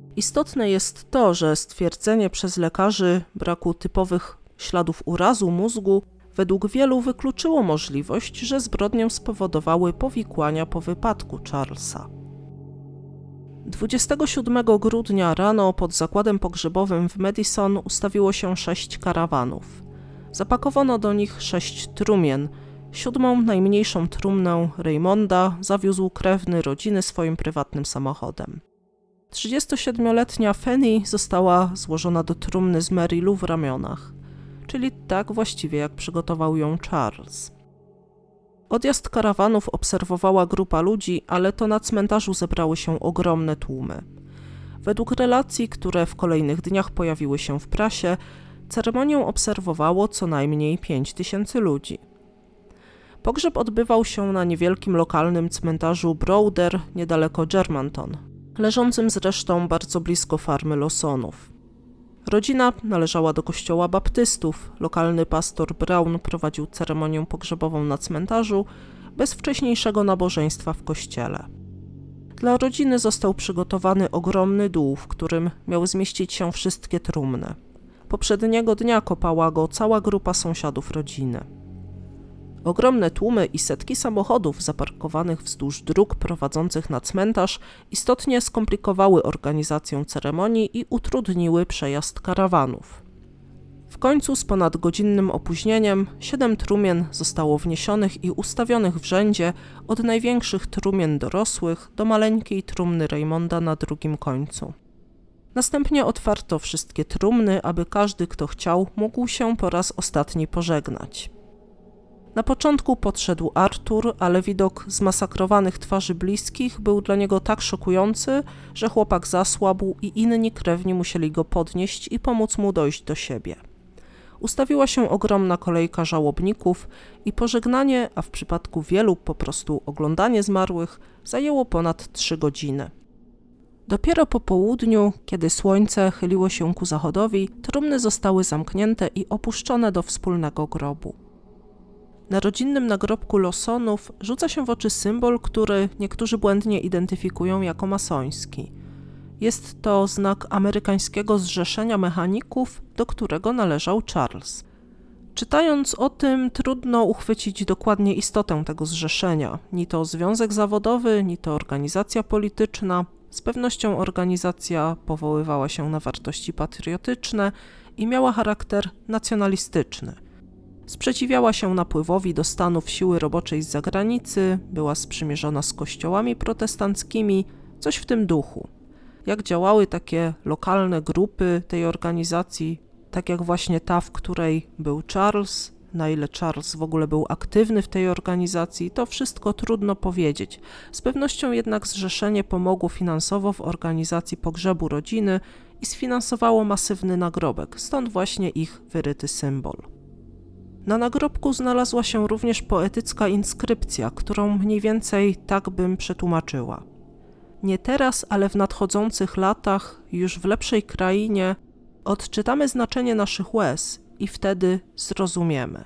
Istotne jest to, że stwierdzenie przez lekarzy braku typowych śladów urazu mózgu według wielu wykluczyło możliwość, że zbrodnię spowodowały powikłania po wypadku Charlesa. 27 grudnia rano pod zakładem pogrzebowym w Madison ustawiło się 6 karawanów. Zapakowano do nich 6 trumien. 7. najmniejszą trumnę Raymonda zawiózł krewny rodziny swoim prywatnym samochodem. 37-letnia Fanny została złożona do trumny z Mary Lou w ramionach, czyli tak właściwie jak przygotował ją Charles. Odjazd karawanów obserwowała grupa ludzi, ale to na cmentarzu zebrały się ogromne tłumy. Według relacji, które w kolejnych dniach pojawiły się w prasie, ceremonię obserwowało co najmniej 5000 ludzi. Pogrzeb odbywał się na niewielkim lokalnym cmentarzu Browder niedaleko Germantown, leżącym zresztą bardzo blisko farmy Lawsonów. Rodzina należała do kościoła baptystów. Lokalny pastor Brown prowadził ceremonię pogrzebową na cmentarzu bez wcześniejszego nabożeństwa w kościele. Dla rodziny został przygotowany ogromny dół, w którym miały zmieścić się wszystkie trumny. Poprzedniego dnia kopała go cała grupa sąsiadów rodziny. Ogromne tłumy i setki samochodów zaparkowanych wzdłuż dróg prowadzących na cmentarz istotnie skomplikowały organizację ceremonii i utrudniły przejazd karawanów. W końcu z ponadgodzinnym opóźnieniem 7 trumien zostało wniesionych i ustawionych w rzędzie od największych trumien dorosłych do maleńkiej trumny Raymonda na drugim końcu. Następnie otwarto wszystkie trumny, aby każdy, kto chciał, mógł się po raz ostatni pożegnać. Na początku podszedł Arthur, ale widok zmasakrowanych twarzy bliskich był dla niego tak szokujący, że chłopak zasłabł i inni krewni musieli go podnieść i pomóc mu dojść do siebie. Ustawiła się ogromna kolejka żałobników i pożegnanie, a w przypadku wielu po prostu oglądanie zmarłych, zajęło ponad 3 godziny. Dopiero po południu, kiedy słońce chyliło się ku zachodowi, trumny zostały zamknięte i opuszczone do wspólnego grobu. Na rodzinnym nagrobku Lawsonów rzuca się w oczy symbol, który niektórzy błędnie identyfikują jako masoński. Jest to znak amerykańskiego zrzeszenia mechaników, do którego należał Charles. Czytając o tym, trudno uchwycić dokładnie istotę tego zrzeszenia. Ni to związek zawodowy, ni to organizacja polityczna. Z pewnością organizacja powoływała się na wartości patriotyczne i miała charakter nacjonalistyczny. Sprzeciwiała się napływowi do Stanów siły roboczej z zagranicy, była sprzymierzona z kościołami protestanckimi, coś w tym duchu. Jak działały takie lokalne grupy tej organizacji, tak jak właśnie ta, w której był Charles, na ile Charles w ogóle był aktywny w tej organizacji, to wszystko trudno powiedzieć. Z pewnością jednak zrzeszenie pomogło finansowo w organizacji pogrzebu rodziny i sfinansowało masywny nagrobek, stąd właśnie ich wyryty symbol. Na nagrobku znalazła się również poetycka inskrypcja, którą mniej więcej tak bym przetłumaczyła. Nie teraz, ale w nadchodzących latach, już w lepszej krainie, odczytamy znaczenie naszych łez i wtedy zrozumiemy.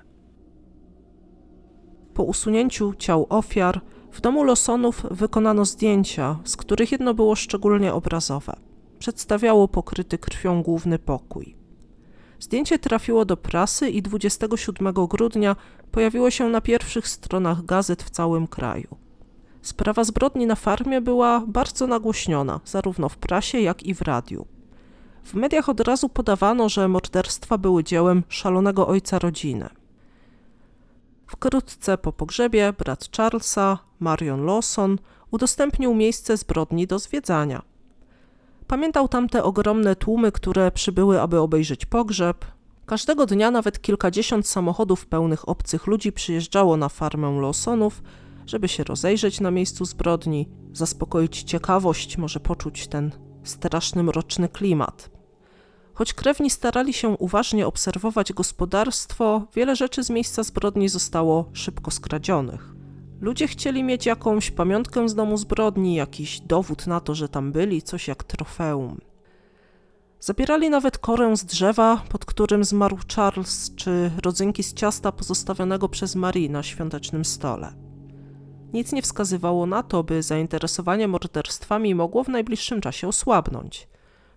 Po usunięciu ciał ofiar w domu Lawsonów wykonano zdjęcia, z których jedno było szczególnie obrazowe. Przedstawiało pokryty krwią główny pokój. Zdjęcie trafiło do prasy i 27 grudnia pojawiło się na pierwszych stronach gazet w całym kraju. Sprawa zbrodni na farmie była bardzo nagłośniona, zarówno w prasie, jak i w radiu. W mediach od razu podawano, że morderstwa były dziełem szalonego ojca rodziny. Wkrótce po pogrzebie brat Charlesa, Marion Lawson, udostępnił miejsce zbrodni do zwiedzania. Pamiętał tamte ogromne tłumy, które przybyły, aby obejrzeć pogrzeb. Każdego dnia nawet kilkadziesiąt samochodów pełnych obcych ludzi przyjeżdżało na farmę Lawsonów, żeby się rozejrzeć na miejscu zbrodni, zaspokoić ciekawość, może poczuć ten straszny, mroczny klimat. Choć krewni starali się uważnie obserwować gospodarstwo, wiele rzeczy z miejsca zbrodni zostało szybko skradzionych. Ludzie chcieli mieć jakąś pamiątkę z domu zbrodni, jakiś dowód na to, że tam byli, coś jak trofeum. Zabierali nawet korę z drzewa, pod którym zmarł Charles, czy rodzynki z ciasta pozostawionego przez Marie na świątecznym stole. Nic nie wskazywało na to, by zainteresowanie morderstwami mogło w najbliższym czasie osłabnąć.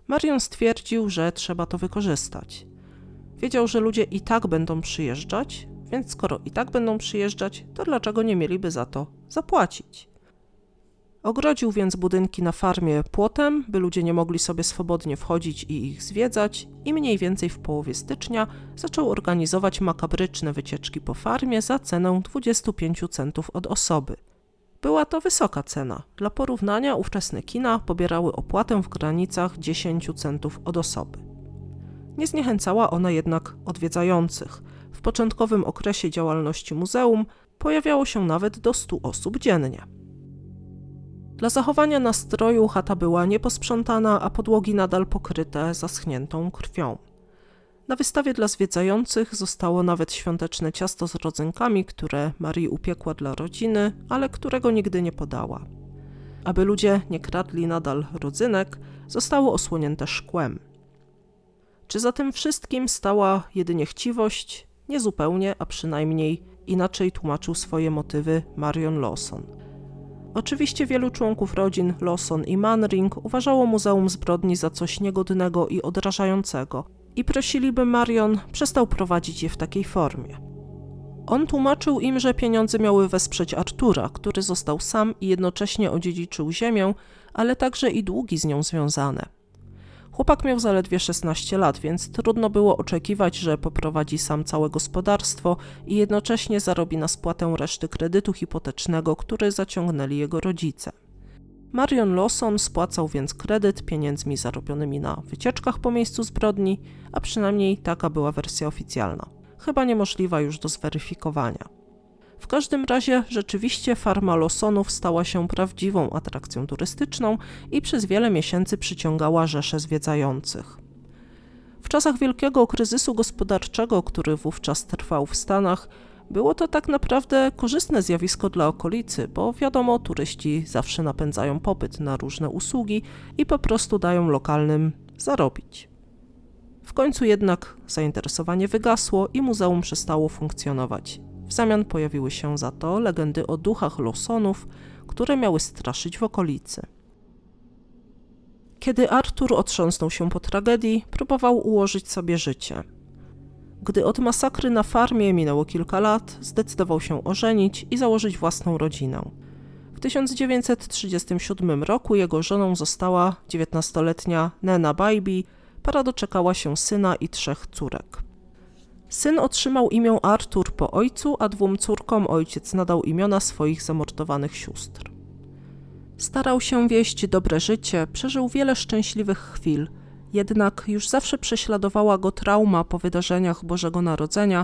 Marion stwierdził, że trzeba to wykorzystać. Wiedział, że ludzie i tak będą przyjeżdżać, więc skoro i tak będą przyjeżdżać, to dlaczego nie mieliby za to zapłacić? Ogrodził więc budynki na farmie płotem, by ludzie nie mogli sobie swobodnie wchodzić i ich zwiedzać, i mniej więcej w połowie stycznia zaczął organizować makabryczne wycieczki po farmie za cenę 25 centów od osoby. Była to wysoka cena. Dla porównania ówczesne kina pobierały opłatę w granicach 10 centów od osoby. Nie zniechęcała ona jednak odwiedzających. W początkowym okresie działalności muzeum pojawiało się nawet do 100 osób dziennie. Dla zachowania nastroju chata była nieposprzątana, a podłogi nadal pokryte zaschniętą krwią. Na wystawie dla zwiedzających zostało nawet świąteczne ciasto z rodzynkami, które Marie upiekła dla rodziny, ale którego nigdy nie podała. Aby ludzie nie kradli nadal rodzynek, zostało osłonięte szkłem. Czy za tym wszystkim stała jedynie chciwość? Niezupełnie, a przynajmniej inaczej tłumaczył swoje motywy Marion Lawson. Oczywiście wielu członków rodzin Lawson i Manring uważało Muzeum Zbrodni za coś niegodnego i odrażającego i prosili, by Marion przestał prowadzić je w takiej formie. On tłumaczył im, że pieniądze miały wesprzeć Artura, który został sam i jednocześnie odziedziczył ziemię, ale także i długi z nią związane. Chłopak miał zaledwie 16 lat, więc trudno było oczekiwać, że poprowadzi sam całe gospodarstwo i jednocześnie zarobi na spłatę reszty kredytu hipotecznego, który zaciągnęli jego rodzice. Marion Lawson spłacał więc kredyt pieniędzmi zarobionymi na wycieczkach po miejscu zbrodni, a przynajmniej taka była wersja oficjalna. Chyba niemożliwa już do zweryfikowania. W każdym razie rzeczywiście farma Lawsonów stała się prawdziwą atrakcją turystyczną i przez wiele miesięcy przyciągała rzesze zwiedzających. W czasach wielkiego kryzysu gospodarczego, który wówczas trwał w Stanach, było to tak naprawdę korzystne zjawisko dla okolicy, bo wiadomo, turyści zawsze napędzają popyt na różne usługi i po prostu dają lokalnym zarobić. W końcu jednak zainteresowanie wygasło i muzeum przestało funkcjonować. W zamian pojawiły się za to legendy o duchach Lawsonów, które miały straszyć w okolicy. Kiedy Artur otrząsnął się po tragedii, próbował ułożyć sobie życie. Gdy od masakry na farmie minęło kilka lat, zdecydował się ożenić i założyć własną rodzinę. W 1937 roku jego żoną została 19-letnia Nena Bybee, para doczekała się syna i 3 córek. Syn otrzymał imię Artur po ojcu, a 2 córkom ojciec nadał imiona swoich zamordowanych sióstr. Starał się wieść dobre życie, przeżył wiele szczęśliwych chwil, jednak już zawsze prześladowała go trauma po wydarzeniach Bożego Narodzenia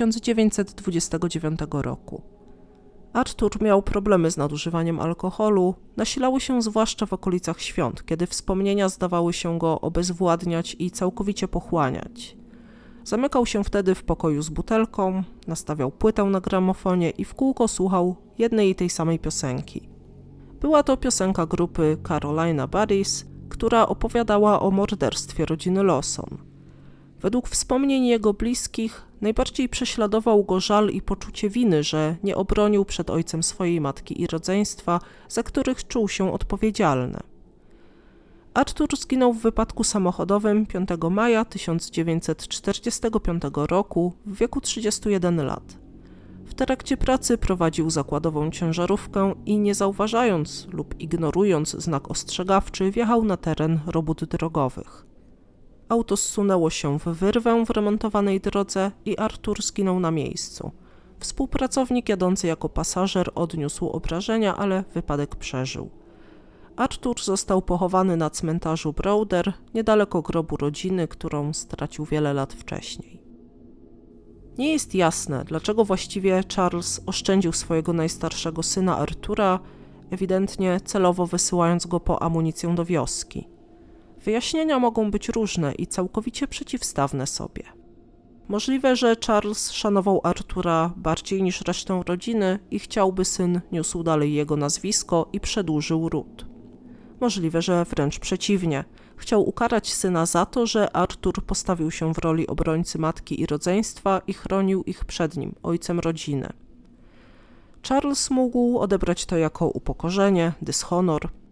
1929 roku. Artur miał problemy z nadużywaniem alkoholu, nasilały się zwłaszcza w okolicach świąt, kiedy wspomnienia zdawały się go obezwładniać i całkowicie pochłaniać. Zamykał się wtedy w pokoju z butelką, nastawiał płytę na gramofonie i w kółko słuchał jednej i tej samej piosenki. Była to piosenka grupy Carolina Buddies, która opowiadała o morderstwie rodziny Lawson. Według wspomnień jego bliskich najbardziej prześladował go żal i poczucie winy, że nie obronił przed ojcem swojej matki i rodzeństwa, za których czuł się odpowiedzialny. Artur zginął w wypadku samochodowym 5 maja 1945 roku w wieku 31 lat. W trakcie pracy prowadził zakładową ciężarówkę i nie zauważając lub ignorując znak ostrzegawczy wjechał na teren robót drogowych. Auto zsunęło się w wyrwę w remontowanej drodze i Artur zginął na miejscu. Współpracownik jadący jako pasażer odniósł obrażenia, ale wypadek przeżył. Artur został pochowany na cmentarzu Browder, niedaleko grobu rodziny, którą stracił wiele lat wcześniej. Nie jest jasne, dlaczego właściwie Charles oszczędził swojego najstarszego syna Artura, ewidentnie celowo wysyłając go po amunicję do wioski. Wyjaśnienia mogą być różne i całkowicie przeciwstawne sobie. Możliwe, że Charles szanował Artura bardziej niż resztę rodziny i chciał, by syn niósł dalej jego nazwisko i przedłużył ród. Możliwe, że wręcz przeciwnie. Chciał ukarać syna za to, że Artur postawił się w roli obrońcy matki i rodzeństwa i chronił ich przed nim, ojcem rodziny. Charles mógł odebrać to jako upokorzenie, dyshonor.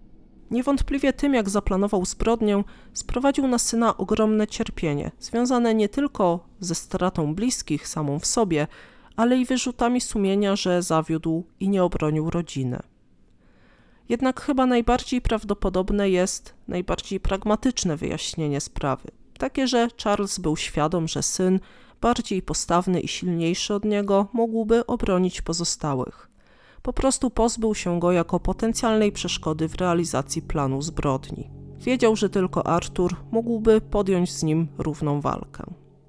Niewątpliwie tym, jak zaplanował zbrodnię, sprowadził na syna ogromne cierpienie, związane nie tylko ze stratą bliskich samą w sobie, ale i wyrzutami sumienia, że zawiódł i nie obronił rodziny. Jednak chyba najbardziej prawdopodobne jest najbardziej pragmatyczne wyjaśnienie sprawy. Takie, że Charles był świadom, że syn, bardziej postawny i silniejszy od niego, mógłby obronić pozostałych. Po prostu pozbył się go jako potencjalnej przeszkody w realizacji planu zbrodni. Wiedział, że tylko Arthur mógłby podjąć z nim równą walkę.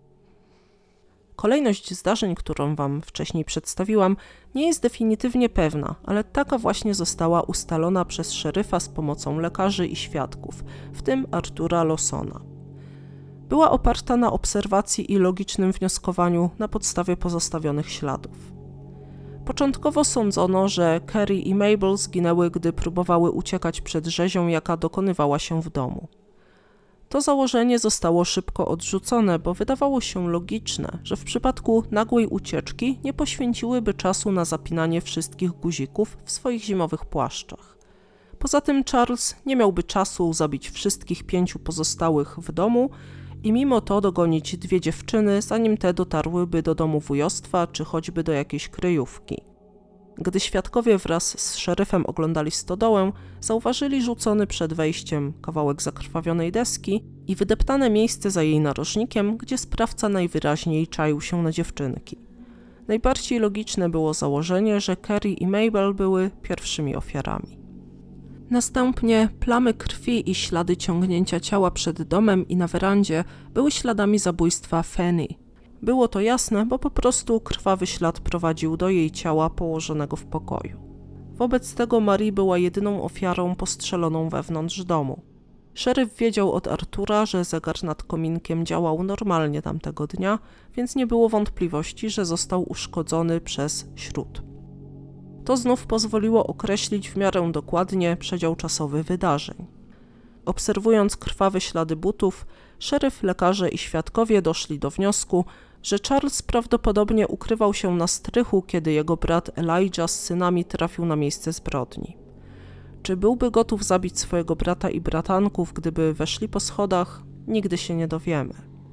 Kolejność zdarzeń, którą wam wcześniej przedstawiłam, nie jest definitywnie pewna, ale taka właśnie została ustalona przez szeryfa z pomocą lekarzy i świadków, w tym Artura Lawsona. Była oparta na obserwacji i logicznym wnioskowaniu na podstawie pozostawionych śladów. Początkowo sądzono, że Carrie i Mabel zginęły, gdy próbowały uciekać przed rzezią, jaka dokonywała się w domu. To założenie zostało szybko odrzucone, bo wydawało się logiczne, że w przypadku nagłej ucieczki nie poświęciłyby czasu na zapinanie wszystkich guzików w swoich zimowych płaszczach. Poza tym Charles nie miałby czasu zabić wszystkich 5 pozostałych w domu i mimo to dogonić 2 dziewczyny, zanim te dotarłyby do domu wujostwa czy choćby do jakiejś kryjówki. Gdy świadkowie wraz z szeryfem oglądali stodołę, zauważyli rzucony przed wejściem kawałek zakrwawionej deski i wydeptane miejsce za jej narożnikiem, gdzie sprawca najwyraźniej czaił się na dziewczynki. Najbardziej logiczne było założenie, że Carrie i Mabel były pierwszymi ofiarami. Następnie plamy krwi i ślady ciągnięcia ciała przed domem i na werandzie były śladami zabójstwa Fanny. Było to jasne, bo po prostu krwawy ślad prowadził do jej ciała położonego w pokoju. Wobec tego Marie była jedyną ofiarą postrzeloną wewnątrz domu. Szeryf wiedział od Artura, że zegar nad kominkiem działał normalnie tamtego dnia, więc nie było wątpliwości, że został uszkodzony przez śrut. To znów pozwoliło określić w miarę dokładnie przedział czasowy wydarzeń. Obserwując krwawe ślady butów, szeryf, lekarze i świadkowie doszli do wniosku, że Charles prawdopodobnie ukrywał się na strychu, kiedy jego brat Elijah z synami trafił na miejsce zbrodni. Czy byłby gotów zabić swojego brata i bratanków, gdyby weszli po schodach? Nigdy się nie dowiemy.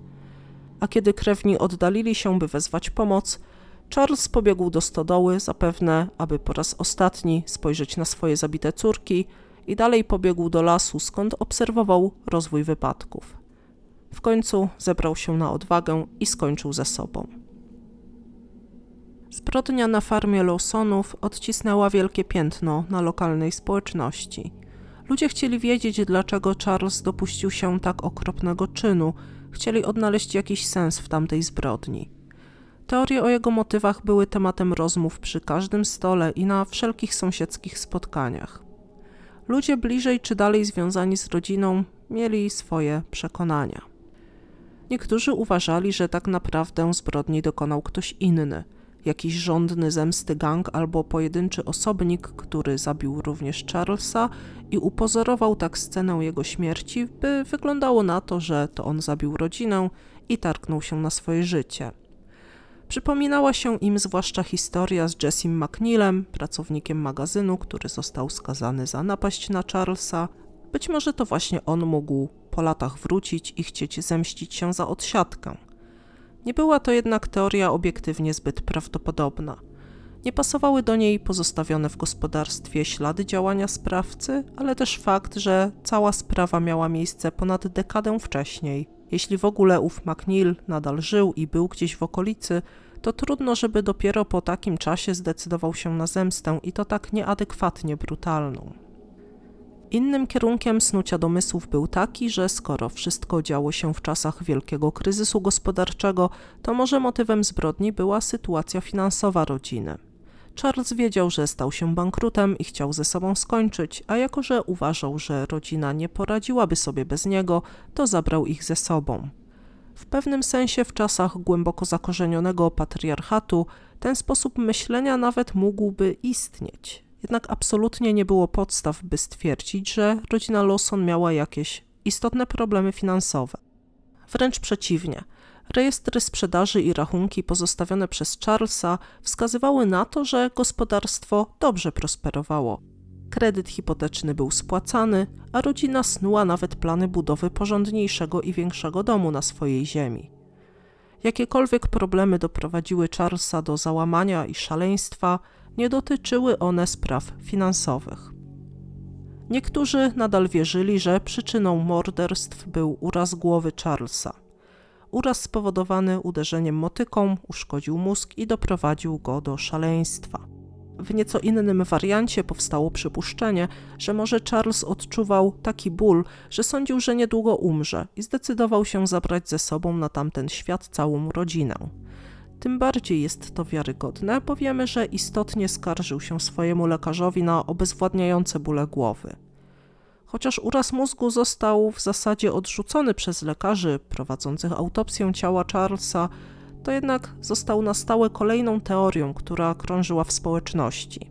A kiedy krewni oddalili się, by wezwać pomoc, Charles pobiegł do stodoły, zapewne, aby po raz ostatni spojrzeć na swoje zabite córki i dalej pobiegł do lasu, skąd obserwował rozwój wypadków. W końcu zebrał się na odwagę i skończył ze sobą. Zbrodnia na farmie Lawsonów odcisnęła wielkie piętno na lokalnej społeczności. Ludzie chcieli wiedzieć, dlaczego Charles dopuścił się tak okropnego czynu, chcieli odnaleźć jakiś sens w tamtej zbrodni. Teorie o jego motywach były tematem rozmów przy każdym stole i na wszelkich sąsiedzkich spotkaniach. Ludzie bliżej czy dalej związani z rodziną mieli swoje przekonania. Niektórzy uważali, że tak naprawdę zbrodni dokonał ktoś inny, jakiś żądny zemsty gang albo pojedynczy osobnik, który zabił również Charlesa i upozorował tak scenę jego śmierci, by wyglądało na to, że to on zabił rodzinę i targnął się na swoje życie. Przypominała się im zwłaszcza historia z Jessim McNeilem, pracownikiem magazynu, który został skazany za napaść na Charlesa. Być może to właśnie on mógł po latach wrócić i chcieć zemścić się za odsiadkę. Nie była to jednak teoria obiektywnie zbyt prawdopodobna. Nie pasowały do niej pozostawione w gospodarstwie ślady działania sprawcy, ale też fakt, że cała sprawa miała miejsce ponad dekadę wcześniej. Jeśli w ogóle ów McNeil nadal żył i był gdzieś w okolicy, to trudno, żeby dopiero po takim czasie zdecydował się na zemstę i to tak nieadekwatnie brutalną. Innym kierunkiem snucia domysłów był taki, że skoro wszystko działo się w czasach wielkiego kryzysu gospodarczego, to może motywem zbrodni była sytuacja finansowa rodziny. Charles wiedział, że stał się bankrutem i chciał ze sobą skończyć, a jako że uważał, że rodzina nie poradziłaby sobie bez niego, to zabrał ich ze sobą. W pewnym sensie w czasach głęboko zakorzenionego patriarchatu ten sposób myślenia nawet mógłby istnieć. Jednak absolutnie nie było podstaw, by stwierdzić, że rodzina Lawson miała jakieś istotne problemy finansowe. Wręcz przeciwnie. Rejestry sprzedaży i rachunki pozostawione przez Charlesa wskazywały na to, że gospodarstwo dobrze prosperowało. kredyt hipoteczny był spłacany, a rodzina snuła nawet plany budowy porządniejszego i większego domu na swojej ziemi. Jakiekolwiek problemy doprowadziły Charlesa do załamania i szaleństwa, nie dotyczyły one spraw finansowych. Niektórzy nadal wierzyli, że przyczyną morderstw był uraz głowy Charlesa. Uraz spowodowany uderzeniem motyką uszkodził mózg i doprowadził go do szaleństwa. W nieco innym wariancie powstało przypuszczenie, że może Charles odczuwał taki ból, że sądził, że niedługo umrze i zdecydował się zabrać ze sobą na tamten świat całą rodzinę. Tym bardziej jest to wiarygodne, bo wiemy, że istotnie skarżył się swojemu lekarzowi na obezwładniające bóle głowy. Chociaż uraz mózgu został w zasadzie odrzucony przez lekarzy prowadzących autopsję ciała Charlesa, to jednak został na stałe kolejną teorią, która krążyła w społeczności.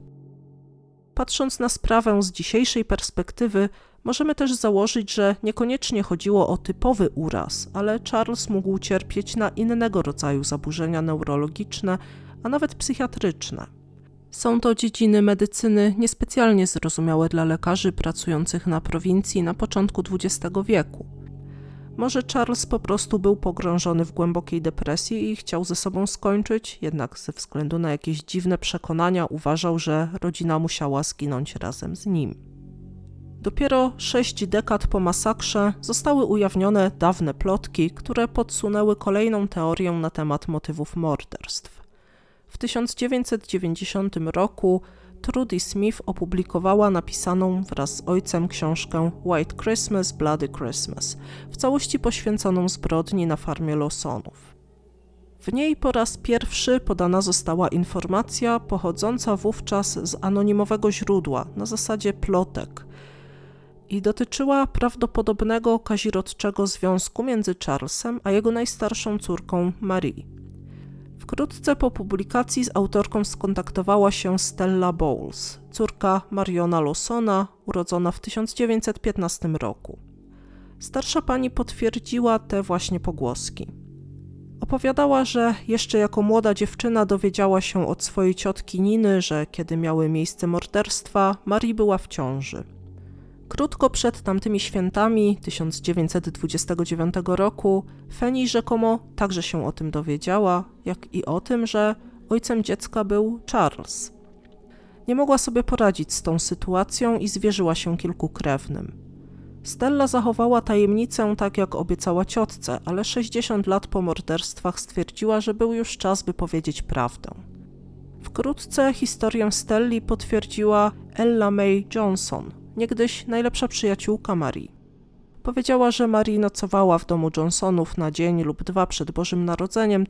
Patrząc na sprawę z dzisiejszej perspektywy, możemy też założyć, że niekoniecznie chodziło o typowy uraz, ale Charles mógł cierpieć na innego rodzaju zaburzenia neurologiczne, a nawet psychiatryczne. Są to dziedziny medycyny niespecjalnie zrozumiałe dla lekarzy pracujących na prowincji na początku XX wieku. Może Charles po prostu był pogrążony w głębokiej depresji i chciał ze sobą skończyć, jednak ze względu na jakieś dziwne przekonania uważał, że rodzina musiała zginąć razem z nim. Dopiero 6 dekad po masakrze zostały ujawnione dawne plotki, które podsunęły kolejną teorię na temat motywów morderstw. W 1990 roku Trudy Smith opublikowała napisaną wraz z ojcem książkę White Christmas, Bloody Christmas, w całości poświęconą zbrodni na farmie Lawsonów. W niej po raz pierwszy podana została informacja pochodząca wówczas z anonimowego źródła na zasadzie plotek i dotyczyła prawdopodobnego kazirodczego związku między Charlesem a jego najstarszą córką Marie. Wkrótce po publikacji z autorką skontaktowała się Stella Bowles, córka Mariona Lawsona, urodzona w 1915 roku. Starsza pani potwierdziła te właśnie pogłoski. Opowiadała, że jeszcze jako młoda dziewczyna dowiedziała się od swojej ciotki Niny, że kiedy miały miejsce morderstwa, Marie była w ciąży. Krótko przed tamtymi świętami 1929 roku Fanny rzekomo także się o tym dowiedziała, jak i o tym, że ojcem dziecka był Charles. Nie mogła sobie poradzić z tą sytuacją i zwierzyła się kilku krewnym. Stella zachowała tajemnicę tak jak obiecała ciotce, ale 60 lat po morderstwach stwierdziła, że był już czas, by powiedzieć prawdę. Wkrótce historię Stelli potwierdziła Ella Mae Johnson, niegdyś najlepsza przyjaciółka Marie. Powiedziała, że Marie nocowała w domu Johnsonów na dzień lub dwa przed Bożym Narodzeniem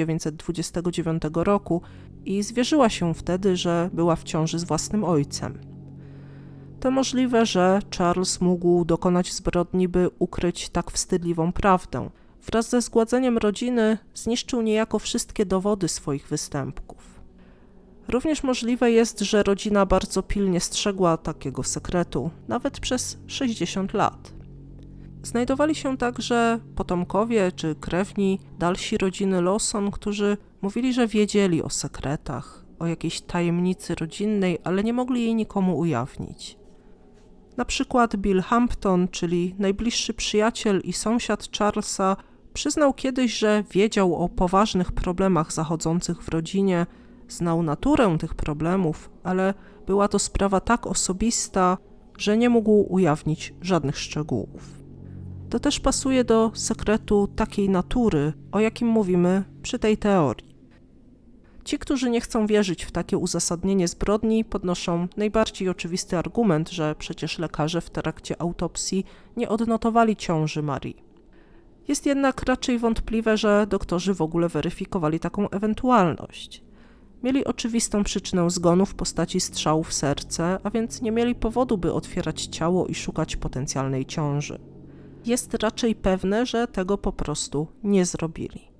1929 roku i zwierzyła się wtedy, że była w ciąży z własnym ojcem. To możliwe, że Charles mógł dokonać zbrodni, by ukryć tak wstydliwą prawdę. Wraz ze zgładzeniem rodziny zniszczył niejako wszystkie dowody swoich występków. Również możliwe jest, że rodzina bardzo pilnie strzegła takiego sekretu, nawet przez 60 lat. Znajdowali się także potomkowie czy krewni dalsi rodziny Lawson, którzy mówili, że wiedzieli o sekretach, o jakiejś tajemnicy rodzinnej, ale nie mogli jej nikomu ujawnić. Na przykład Bill Hampton, czyli najbliższy przyjaciel i sąsiad Charlesa, przyznał kiedyś, że wiedział o poważnych problemach zachodzących w rodzinie, znał naturę tych problemów, ale była to sprawa tak osobista, że nie mógł ujawnić żadnych szczegółów. To też pasuje do sekretu takiej natury, o jakim mówimy przy tej teorii. Ci, którzy nie chcą wierzyć w takie uzasadnienie zbrodni, podnoszą najbardziej oczywisty argument, że przecież lekarze w trakcie autopsji nie odnotowali ciąży Marie. Jest jednak raczej wątpliwe, że doktorzy w ogóle weryfikowali taką ewentualność. Mieli oczywistą przyczynę zgonu w postaci strzału w serce, a więc nie mieli powodu, by otwierać ciało i szukać potencjalnej ciąży. Jest raczej pewne, że tego po prostu nie zrobili.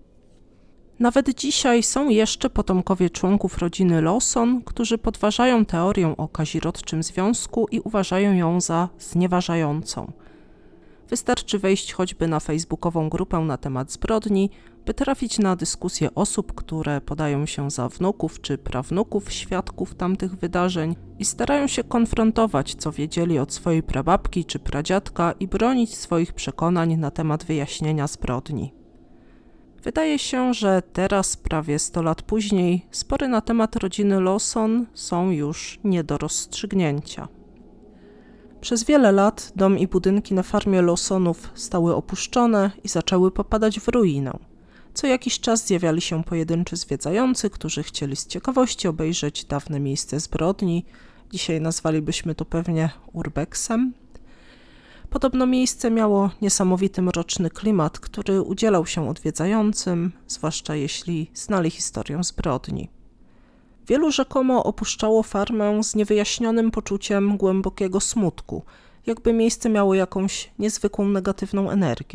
Nawet dzisiaj są jeszcze potomkowie członków rodziny Lawson, którzy podważają teorię o kazirodczym związku i uważają ją za znieważającą. Wystarczy wejść choćby na facebookową grupę na temat zbrodni, by trafić na dyskusje osób, które podają się za wnuków czy prawnuków świadków tamtych wydarzeń i starają się konfrontować, co wiedzieli od swojej prababki czy pradziadka i bronić swoich przekonań na temat wyjaśnienia zbrodni. Wydaje się, że teraz, prawie 100 lat później, spory na temat rodziny Lawson są już nie do rozstrzygnięcia. Przez wiele lat dom i budynki na farmie Lawsonów stały opuszczone i zaczęły popadać w ruinę. Co jakiś czas zjawiali się pojedynczy zwiedzający, którzy chcieli z ciekawości obejrzeć dawne miejsce zbrodni. Dzisiaj nazwalibyśmy to pewnie urbexem. Podobno miejsce miało niesamowity mroczny klimat, który udzielał się odwiedzającym, zwłaszcza jeśli znali historię zbrodni. Wielu rzekomo opuszczało farmę z niewyjaśnionym poczuciem głębokiego smutku, jakby miejsce miało jakąś niezwykłą negatywną energię.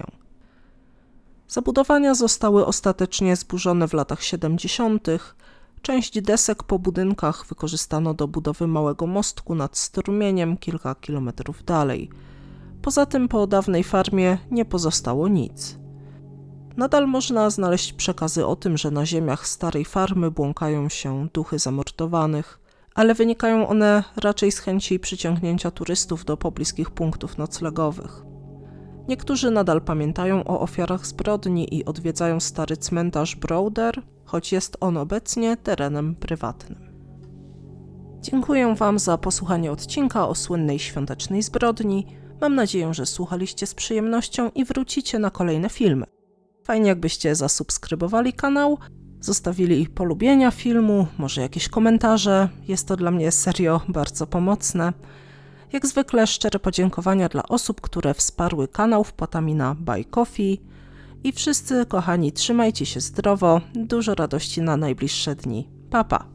Zabudowania zostały ostatecznie zburzone w latach 70. Część desek po budynkach wykorzystano do budowy małego mostku nad strumieniem kilka kilometrów dalej. Poza tym po dawnej farmie nie pozostało nic. Nadal można znaleźć przekazy o tym, że na ziemiach starej farmy błąkają się duchy zamordowanych, ale wynikają one raczej z chęci przyciągnięcia turystów do pobliskich punktów noclegowych. Niektórzy nadal pamiętają o ofiarach zbrodni i odwiedzają stary cmentarz Browder, choć jest on obecnie terenem prywatnym. Dziękuję Wam za posłuchanie odcinka o słynnej świątecznej zbrodni. Mam nadzieję, że słuchaliście z przyjemnością i wrócicie na kolejne filmy. Fajnie jakbyście zasubskrybowali kanał, zostawili polubienia filmu, może jakieś komentarze. Jest to dla mnie serio bardzo pomocne. Jak zwykle szczere podziękowania dla osób, które wsparły kanał wpłatami na Buy Coffee. I wszyscy kochani, trzymajcie się zdrowo, dużo radości na najbliższe dni. Pa, pa!